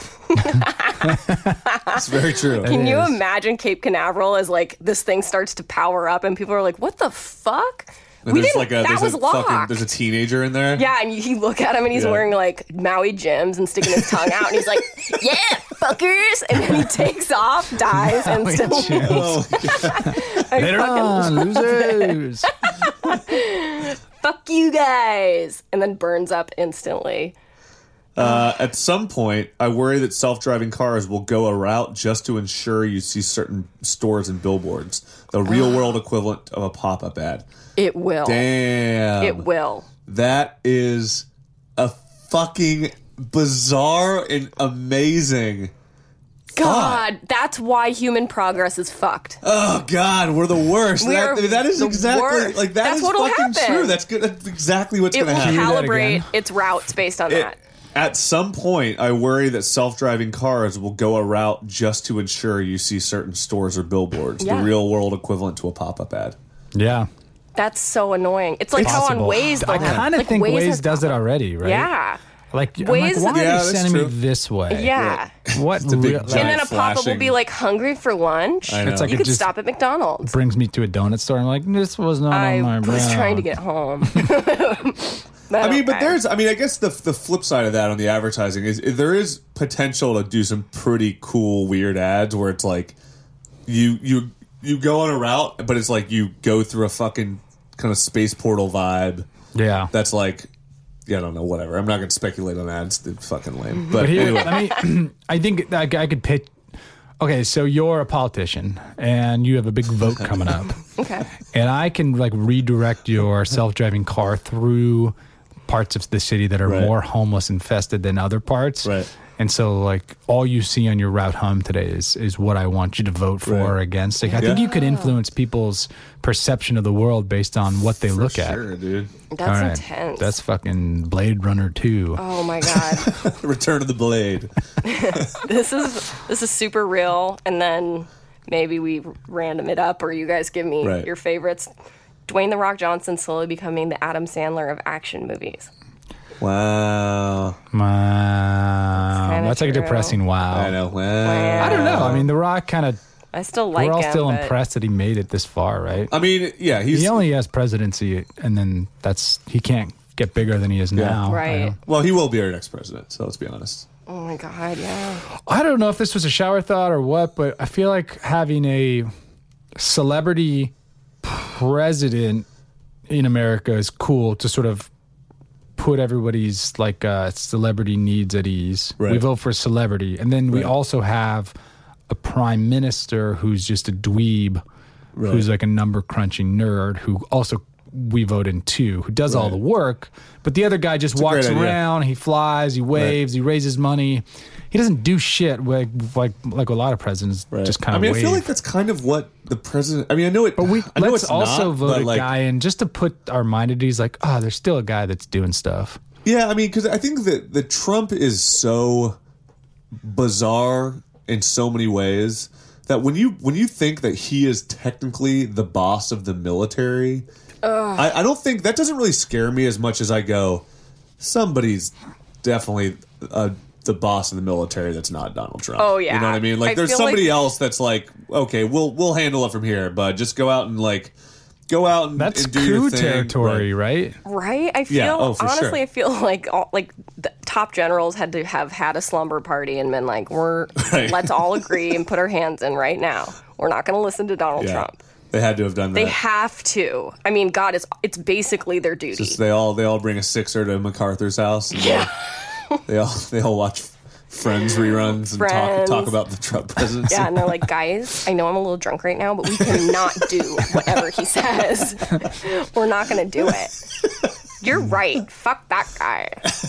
It's very true. Can you is. imagine Cape Canaveral as like this thing starts to power up and people are like, "What the fuck?" And we there's didn't. like a that there's was a locked. fucking there's a teenager in there. Yeah, and you, you look at him and he's Yeah. wearing like Maui Jims and sticking his tongue out, and he's like, "Yeah, fuckers," and then he takes off, dies instantly. Oh, I Later fucking- on, losers. Fuck you guys, and then burns up instantly. Uh, at some point, I worry that self-driving cars will go a route just to ensure you see certain stores and billboards, the real-world equivalent of a pop-up ad. It will. Damn. It will. That is a fucking bizarre and amazing. God, that's why human progress is fucked. Oh God, we're the worst. We That, are that is the exactly worst. like that That's is what'll fucking happen. true. That's good. That's exactly what's It going will to happen. Hear that calibrate again? its routes based on It- that. At some point, I worry that self-driving cars will go a route just to ensure you see certain stores or billboards, Yeah. the real-world equivalent to a pop-up ad. Yeah. That's so annoying. It's like how on Possible. Waze they'll I have- kind of like, think Waze has does it pop-up. already, right? Yeah. Like, I'm Waze- like, why Yeah, are that's you sending true. me this way? Yeah. What a big real- giant- And then a pop-up will flashing- be like, hungry for lunch? I know. It's like you it could just- stop at McDonald's. brings me to a donut store. I'm like, this was not I on my was route. trying to get home. I mean, but okay. there's, I mean, I guess the the flip side of that on the advertising is, is there is potential to do some pretty cool, weird ads where it's like you you you go on a route, but it's like you go through a fucking kind of space portal vibe. Yeah. That's like, yeah, I don't know, whatever. I'm not going to speculate on that. It's, it's fucking lame. But, But here, anyway, let me. I think I, I could pitch. Okay, so you're a politician and you have a big vote coming up, Okay. and I can like redirect your self-driving car through parts of the city that are Right. more homeless infested than other parts. Right. And so, like, all you see on your route home today is is what I want you to vote for or Right. against. Like, I think Yeah. you could influence people's perception of the world based on what they look at. sure, dude. That's All right. intense. That's fucking Blade Runner two. oh my God. Return of the Blade. this is this is super real. And then maybe we random it up or you guys give me Right. your favorites. Dwayne The Rock Johnson slowly becoming the Adam Sandler of action movies. Wow. Wow. kinda That's like a true. depressing wow. I know. Wow. I don't know. I mean, The Rock kind of. I still like We're all him. still but impressed that he made it this far, right? I mean, yeah, he's He only has presidency, and then that's he can't get bigger than he is now. I Right. don't, well, he will be our next president. So let's be honest. Oh my God, yeah. I don't know if this was a shower thought or what, but I feel like having a celebrity president in America is cool to sort of put everybody's like uh, celebrity needs at ease. Right. We vote for a celebrity, and then we Right. also have a prime minister who's just a dweeb, Right. who's like a number crunching nerd who also we vote in too, who does all Right. the work, but the other guy just a walks great idea. around, he flies, he waves, he raises money. He doesn't do shit like like like a lot of presidents Right. just kind I of mean, wave. I feel like that's kind of what the president. I mean, I know it. but we I know let's it's also not, vote but a like, guy in just to put our mind at ease. Like, oh, there's still a guy that's doing stuff. Yeah, I mean, because I think that the Trump is so bizarre in so many ways that when you when you think that he is technically the boss of the military, I, I don't think that doesn't really scare me as much as I go, somebody's definitely uh, the boss of the military that's not Donald Trump. Oh, yeah. you know what I mean? Like, I there's feel somebody like- else that's like, okay, we'll we'll handle it from here, but just go out and like go out and, That's and do your coup thing. territory, right? Right? I feel Yeah, oh, for honestly sure. I feel like all, like the top generals had to have had a slumber party and been like, we're Right. let's all agree and put our hands in right now. We're not going to listen to Donald Yeah. Trump. They had to have done that. They have to. I mean, God, is it's basically their duty. Just they all they all bring a sixer to MacArthur's house. And yeah. They, they all they all watch Friends reruns and Friends. talk talk about the Trump presidency. Yeah, and they're like, guys, I know I'm a little drunk right now, but we cannot do whatever he says. We're not going to do it. You're right. Fuck that guy.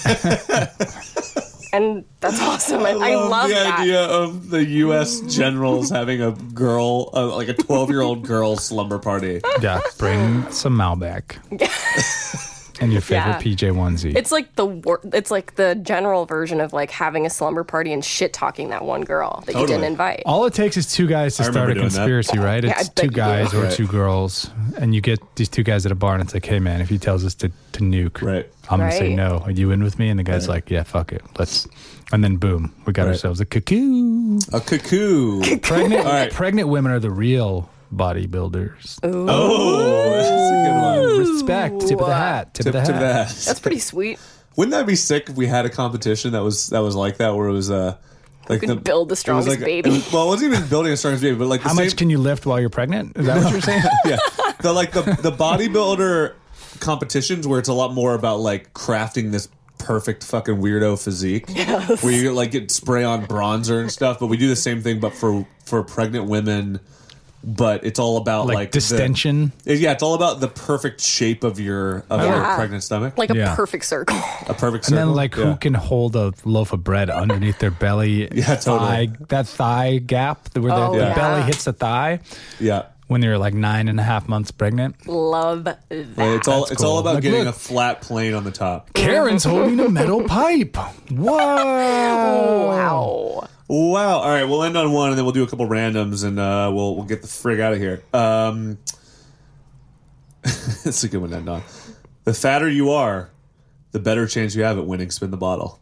And that's awesome. I, I love, love the that. idea of the U S generals having a girl, uh, like a twelve-year-old girl slumber party. Yeah, bring some Malbec. And your favorite Yeah. P J onesie. It's like the wor- it's like the general version of like having a slumber party and shit talking that one girl that you Totally. didn't invite. All it takes is two guys to I start a remember doing that. conspiracy, right? Yeah, I It's bet two you do. guys or Right. two girls, and you get these two guys at a bar, and it's like, hey, man, if he tells us to, to nuke, Right. I'm going to say Right. no. Are you in with me? And the guy's like, yeah, fuck it. Let's. And then, boom, we got Right. ourselves a cuckoo. A cuckoo. Pregnant, All right. pregnant women are the real bodybuilders. Oh, that's a good one. Respect. Tip of the hat. Tip, Tip of the to hat. that. That's pretty sweet. Wouldn't that be sick if we had a competition that was that was like that, where it was uh, like could the build the it was strongest like a- baby. it was- well, it wasn't even building a strongest baby, but like the How same, much can you lift while you're pregnant? Is that what you're saying? yeah, the like the the bodybuilder competitions where it's a lot more about like crafting this perfect fucking weirdo physique, Yes. where you like get spray on bronzer and stuff. But we do the same thing, but for for pregnant women. But it's all about Like, like, the- distension? yeah, it's all about the perfect shape of your of your Yeah. pregnant stomach, Like a Yeah. perfect circle. a perfect And circle. then, like, Yeah. who can hold a loaf of bread underneath their belly? Yeah, totally. Thigh, that thigh gap where the, Oh, the yeah. belly hits the thigh Yeah. when you're like nine and a half months pregnant. Love that. Right, it's all That's it's all cool. about Like, getting look. a flat plane on the top. Karen's holding a metal pipe. Wow. Wow. Wow! All right, we'll end on one, and then we'll do a couple randoms, and uh, we'll we'll get the frig out of here. Um, that's a good one to end on. The fatter you are, the better chance you have at winning Spin the Bottle.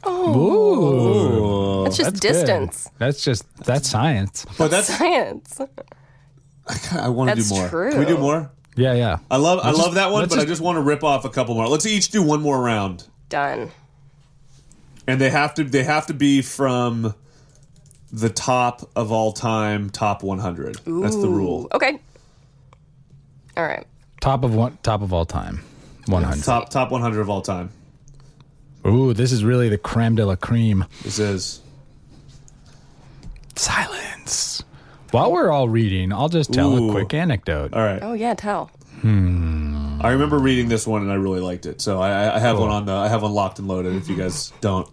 Ooh. That's just That's distance. good. That's just, that's science. But that's Science. I want to do That's more. true. Can we do more? Yeah, yeah. I love I Let's love just- that one, let's but I just- just want to rip off a couple more. Let's each do one more round, Done. and they have to they have to be from the top of all time, top one hundred. That's the rule. Okay. All right. Top of one, top of all time. one hundred. Top top one hundred of all time. Ooh, this is really the creme de la creme. This is. Silence. While we're all reading, I'll just tell Ooh. a quick anecdote. All right. Oh yeah, tell. I remember reading this one and I really liked it. So I, I have one on the I have one locked and loaded. If you guys don't,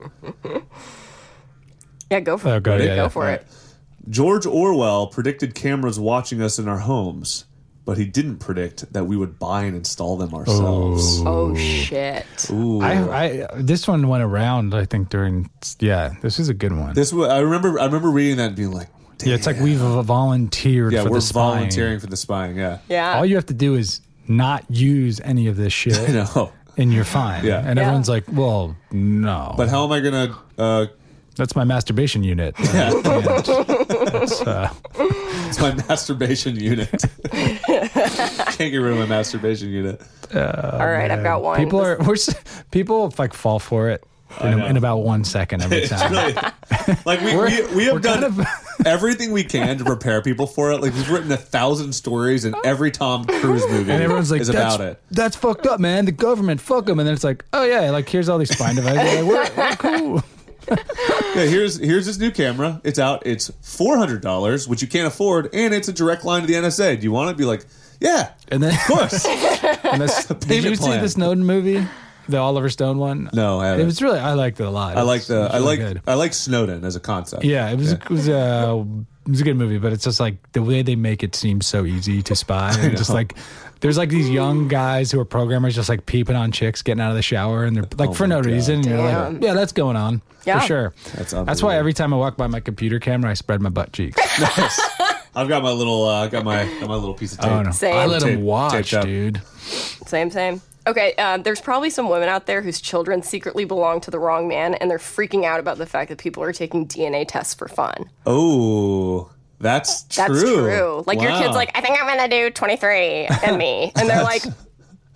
Yeah, go for Oh, it. go, yeah, go yeah. for it. George Orwell predicted cameras watching us in our homes, but he didn't predict that we would buy and install them ourselves. Oh shit. Ooh. I, I this one went around. I think during yeah, this is a good one. This wa- I remember I remember reading that and being like, damn. yeah, it's like we've volunteered yeah for we're the spying. volunteering for the spying. Yeah, Yeah. All you have to do is not use any of this shit, I know. and you're fine. Yeah. and Yeah. everyone's like, "Well, no." But how am I gonna? Uh, That's my masturbation unit. Yeah. It's, uh, it's my masturbation unit. Can't get rid of my masturbation unit. All right, I've got one. people This- are we're, s- people like fall for it in, know. in about one second every It's time. really like we we, we have we're done kind of- everything we can to prepare people for it. Like we've written a thousand stories, and every Tom Cruise movie And everyone's like, is that's, about it. that's fucked up, man. The government, fuck them. And then it's like, oh, yeah, like, here's all these spine devices. Like, we're, we're cool. Yeah, here's here's this new camera. It's out. It's four hundred dollars, which you can't afford, and it's a direct line to the N S A. Do you want it? Be like, yeah, And then, of course. and this, did payment you see plan. the Snowden movie? The Oliver Stone one? No, I It haven't. was really, I liked it a lot. I It like was- the it was I really like good. I like Snowden as a concept. Yeah, it was, it was uh, it was a good movie, but it's just like the way they make it seem so easy to spy. And just know. like there's like these young guys who are programmers just like peeping on chicks getting out of the shower and they're like Oh for my no God. reason. And you're Damn. like, yeah, that's going on Yeah. for sure. That's That's why unbelievable. every time I walk by my computer camera, I spread my butt cheeks. Nice. I've got my little uh, got my got my little piece of tape. Oh no, Same. I let Tape- them watch, taped up. dude. Same, same. Okay, uh, there's probably some women out there whose children secretly belong to the wrong man, and they're freaking out about the fact that people are taking D N A tests for fun. Oh, that's true. That's true. Like your Wow. kid's like, I think I'm gonna do twenty-three and me, and they're like,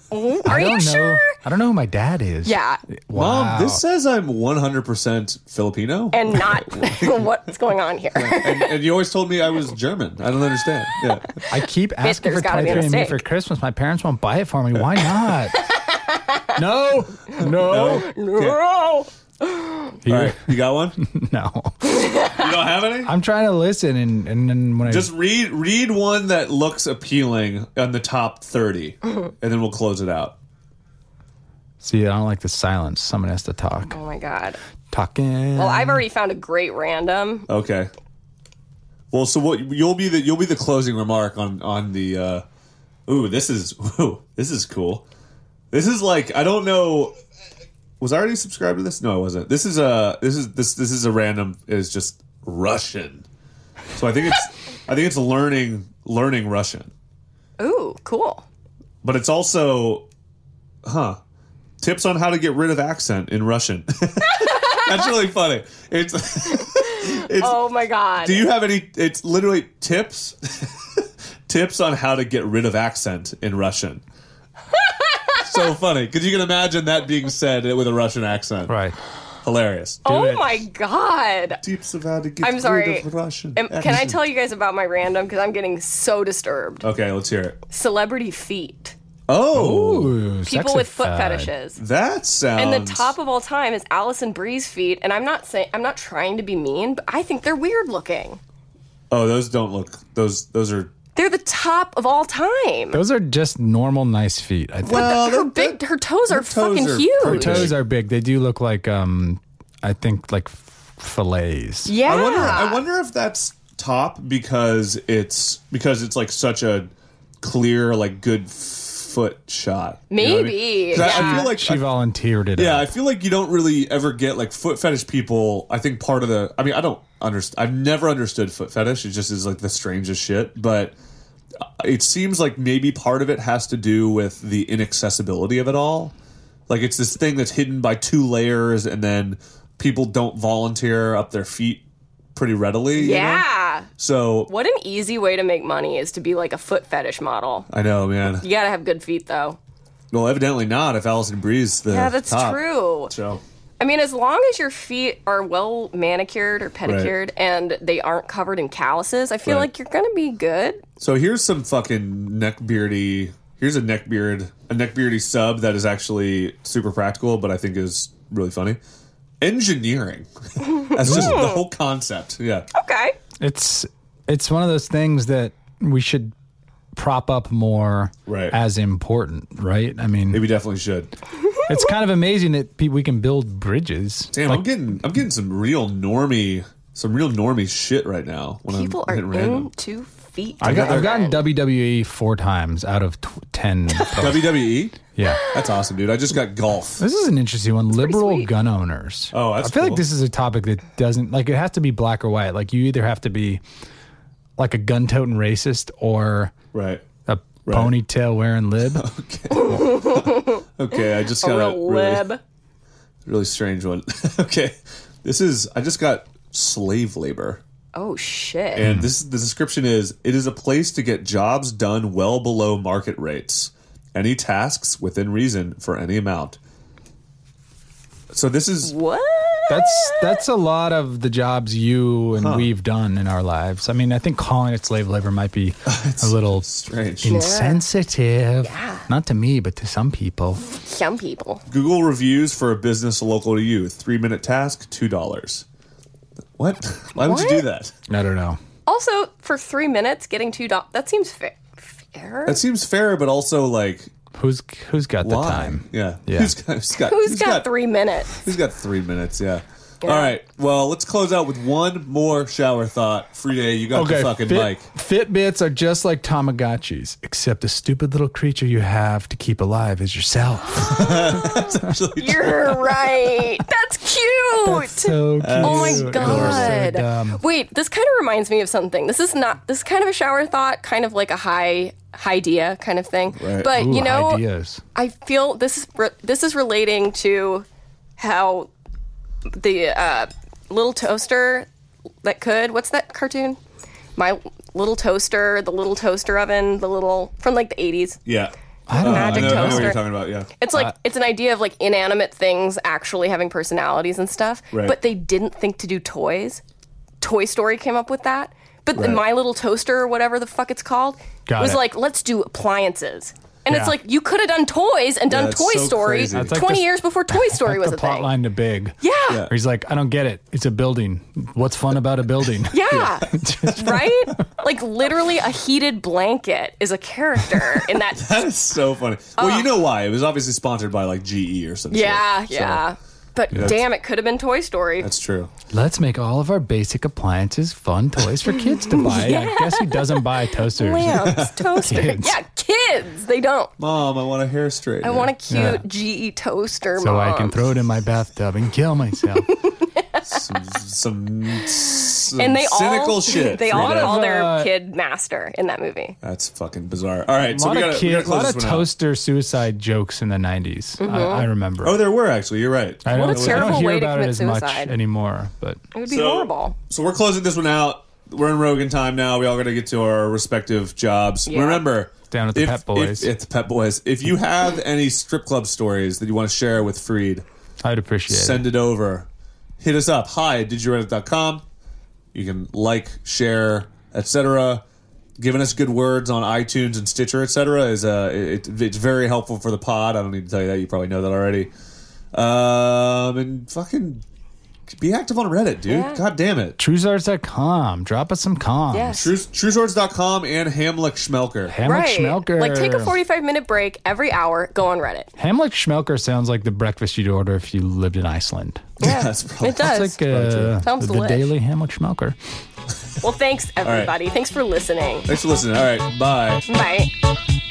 Are I you don't know. sure? I don't know who my dad is. Yeah. Wow. Mom, this says I'm one hundred percent Filipino. And not what's going on here. and, and you always told me I was German. I don't understand. Yeah. I keep asking there's for gotta be a twenty-three and me mistake. for Christmas. My parents won't buy it for me. Why not? no, no, No. You, All right. You got one? no. You don't have any? I'm trying to listen, and and then when Just I read read one that looks appealing on the top thirty, and then we'll close it out. see, I don't like the silence. Someone has to talk. Oh my God. Talking. Well, I've already found a great random. Okay. Well, so what you'll be the you'll be the closing remark on on the. Uh, ooh, this is ooh, this is cool. This is like I don't know. Was I already subscribed to this? No, I wasn't. This is a this is this this is a random. Is just Russian. So I think it's I think it's learning learning Russian, Ooh, cool. but it's also, huh? Tips on how to get rid of accent in Russian. That's really funny. It's it's. Oh my God. Do you have any? It's literally tips, tips on how to get rid of accent in Russian. So funny because you can imagine that being said with a Russian accent. right. Hilarious. oh it. my God. Tips of how to get I'm rid sorry. of Russian. Am- Can I accent. tell you guys about my random? Because I'm getting so disturbed. Okay, let's hear it. Celebrity feet. Oh, Ooh, People sexy with foot fad. fetishes. that sounds. And the top of all time is Allison Brie's feet. And I'm not saying I'm not trying to be mean, but I think they're weird looking. Oh, those don't look. Those those are. They're the top of all time. Those are just normal, nice feet. I think. Well, her they're- big, her toes are toes fucking are huge. pretty Toes are big. They do look like, um, I think, like f- fillets. Yeah. I wonder. I wonder if that's top because it's because it's like such a clear, like good foot shot. You know what I mean? Maybe, 'Cause I- I yeah. feel like She I- volunteered it. Yeah, out. I feel like you don't really ever get like foot fetish people. I think part of the, I mean, I don't understand. I've never understood foot fetish. It just is like the strangest shit. But it seems like maybe part of it has to do with the inaccessibility of it all. Like it's this thing that's hidden by two layers, and then people don't volunteer up their feet pretty readily. you know? Yeah. So What an easy way to make money is to be like a foot fetish model. I know, man. You gotta have good feet though. Well, evidently not. If Allison Bree's the Yeah, that's top. true. So. I mean, as long as your feet are well manicured or pedicured and they aren't covered in calluses, I feel Right. like you're gonna be good. So here's some fucking neckbeardy. Here's a neckbeard, a neckbeardy sub that is actually super practical, but I think is really funny. Engineering. That's just the whole concept. Yeah. Okay. It's it's one of those things that we should prop up more Right. as important, right? I mean, Maybe definitely should. it's kind of amazing that pe- we can build bridges. Damn, I'm getting I'm getting some real normie some real normie shit right now when People I'm are hitting random. into feet. I got, I've gotten Man. W W E four times out of tw- ten. W W E? Yeah. That's awesome, dude. I just got golf. This is an interesting one. Liberal sweet. gun owners. Oh, that's I feel cool. like this is a topic that doesn't like it has to be black or white. Like you either have to be like a gun toting racist or Right. a Right. ponytail wearing lib. Okay, I just A got a real really, lib. really strange one. Okay. This is I just got slave labor. Oh shit. And this the description is it is a place to get jobs done well below market rates. Any tasks within reason for any amount. So this is what? That's that's a lot of the jobs you and we've done in our lives. I mean, I think calling it slave labor might be a little strange. insensitive. Yeah. Not to me, but to some people. Some people. Google reviews for a business local to you. Three minute task, two dollars. What? Why would you What? do that? I don't know. Also, for three minutes, getting two dollars. That seems fa- fair. That seems fair, but also like Who's who's got the why? time? Yeah. Yeah. Who's got, who's got, Who's got, three minutes? Who's got three minutes? Yeah. Yeah. All right. Well, let's close out with one more shower thought. Friday, you got the fucking Fit, mic. Fitbits are just like Tamagotchis, except the stupid little creature you have to keep alive is yourself. You're right. That's cute. So cute. Oh my You're so god. dumb. Wait, this kind of reminds me of something. This is not this is kind of a shower thought, kind of like a high idea kind of thing. Right. But Ooh, you know, ideas. I feel this is re- this is relating to how the uh, little toaster that could what's that cartoon? My little toaster, the little toaster oven, the little from like the eighties. Yeah. I don't Uh, Magic I know, I know what toaster. you're talking about. Yeah. It's like Uh, it's an idea of like inanimate things actually having personalities and stuff. Right. But they didn't think to do toys. Toy Story came up with that. But the Right. My Little Toaster or whatever the fuck it's called Got was it. like, let's do appliances. And Yeah. it's like you could have done toys and done that's Toy so Story crazy. That's like twenty the- years before Toy Story was the a plot thing. line to Big. Yeah. Yeah. Yeah. Where he's like, I don't get it. It's a building. What's fun about a building? right? Like literally a heated blanket is a character in that. That is so funny. Well, you know why? It was obviously sponsored by like G E or something. Yeah, yeah. But damn, it could have been Toy Story. That's true. Let's make all of our basic appliances fun toys for kids to buy. I guess he doesn't buy toasters. Lamps, toaster. Kids. Yeah, kids. They don't. Mom, I want a hair straightener. I want a cute Yeah. G E toaster, So Mom. I can throw it in my bathtub and kill myself. some, some, some and they cynical all shit. they all Frida. call their Uh, kid master in that movie. That's fucking bizarre. All right, A so lot we of gotta, we gotta kid, a close lot this of one out. toaster suicide jokes in the nineties. I, I remember. Oh, there were actually. You're right. I What don't, a I don't terrible hear way to about it commit as much suicide. anymore, but It would be So- horrible. So we're closing this one out. We're in Rogan time now. We all got to get to our respective jobs. Yeah. Remember, Down at the if- Pet Boys. If, at the Pet Boys. If you have any strip club stories that you want to share with Freed, I'd appreciate send it over. Hit us up. Hi at did you reddit dot com. You can like, share, et cetera. Giving us good words on iTunes and Stitcher, et cetera, is uh, it, it's very helpful for the pod. I don't need to tell you that. You probably know that already. Um, and fucking be active on Reddit, dude. Yeah. God damn it. it. Truesarts dot com. Drop us some comms. Yes. True, true swords dot com and Hamlick Schmelker. Hamlick Right. Schmelker. Like take a forty-five minute break every hour, go on Reddit. Hamlick Schmelker sounds like the breakfast you'd order if you lived in Iceland. Yeah, That's probably- it does. It's like uh, Sounds the delish. daily Hamlick Schmelker. Well, thanks everybody. Thanks for listening. Thanks for listening. All right, bye. Bye.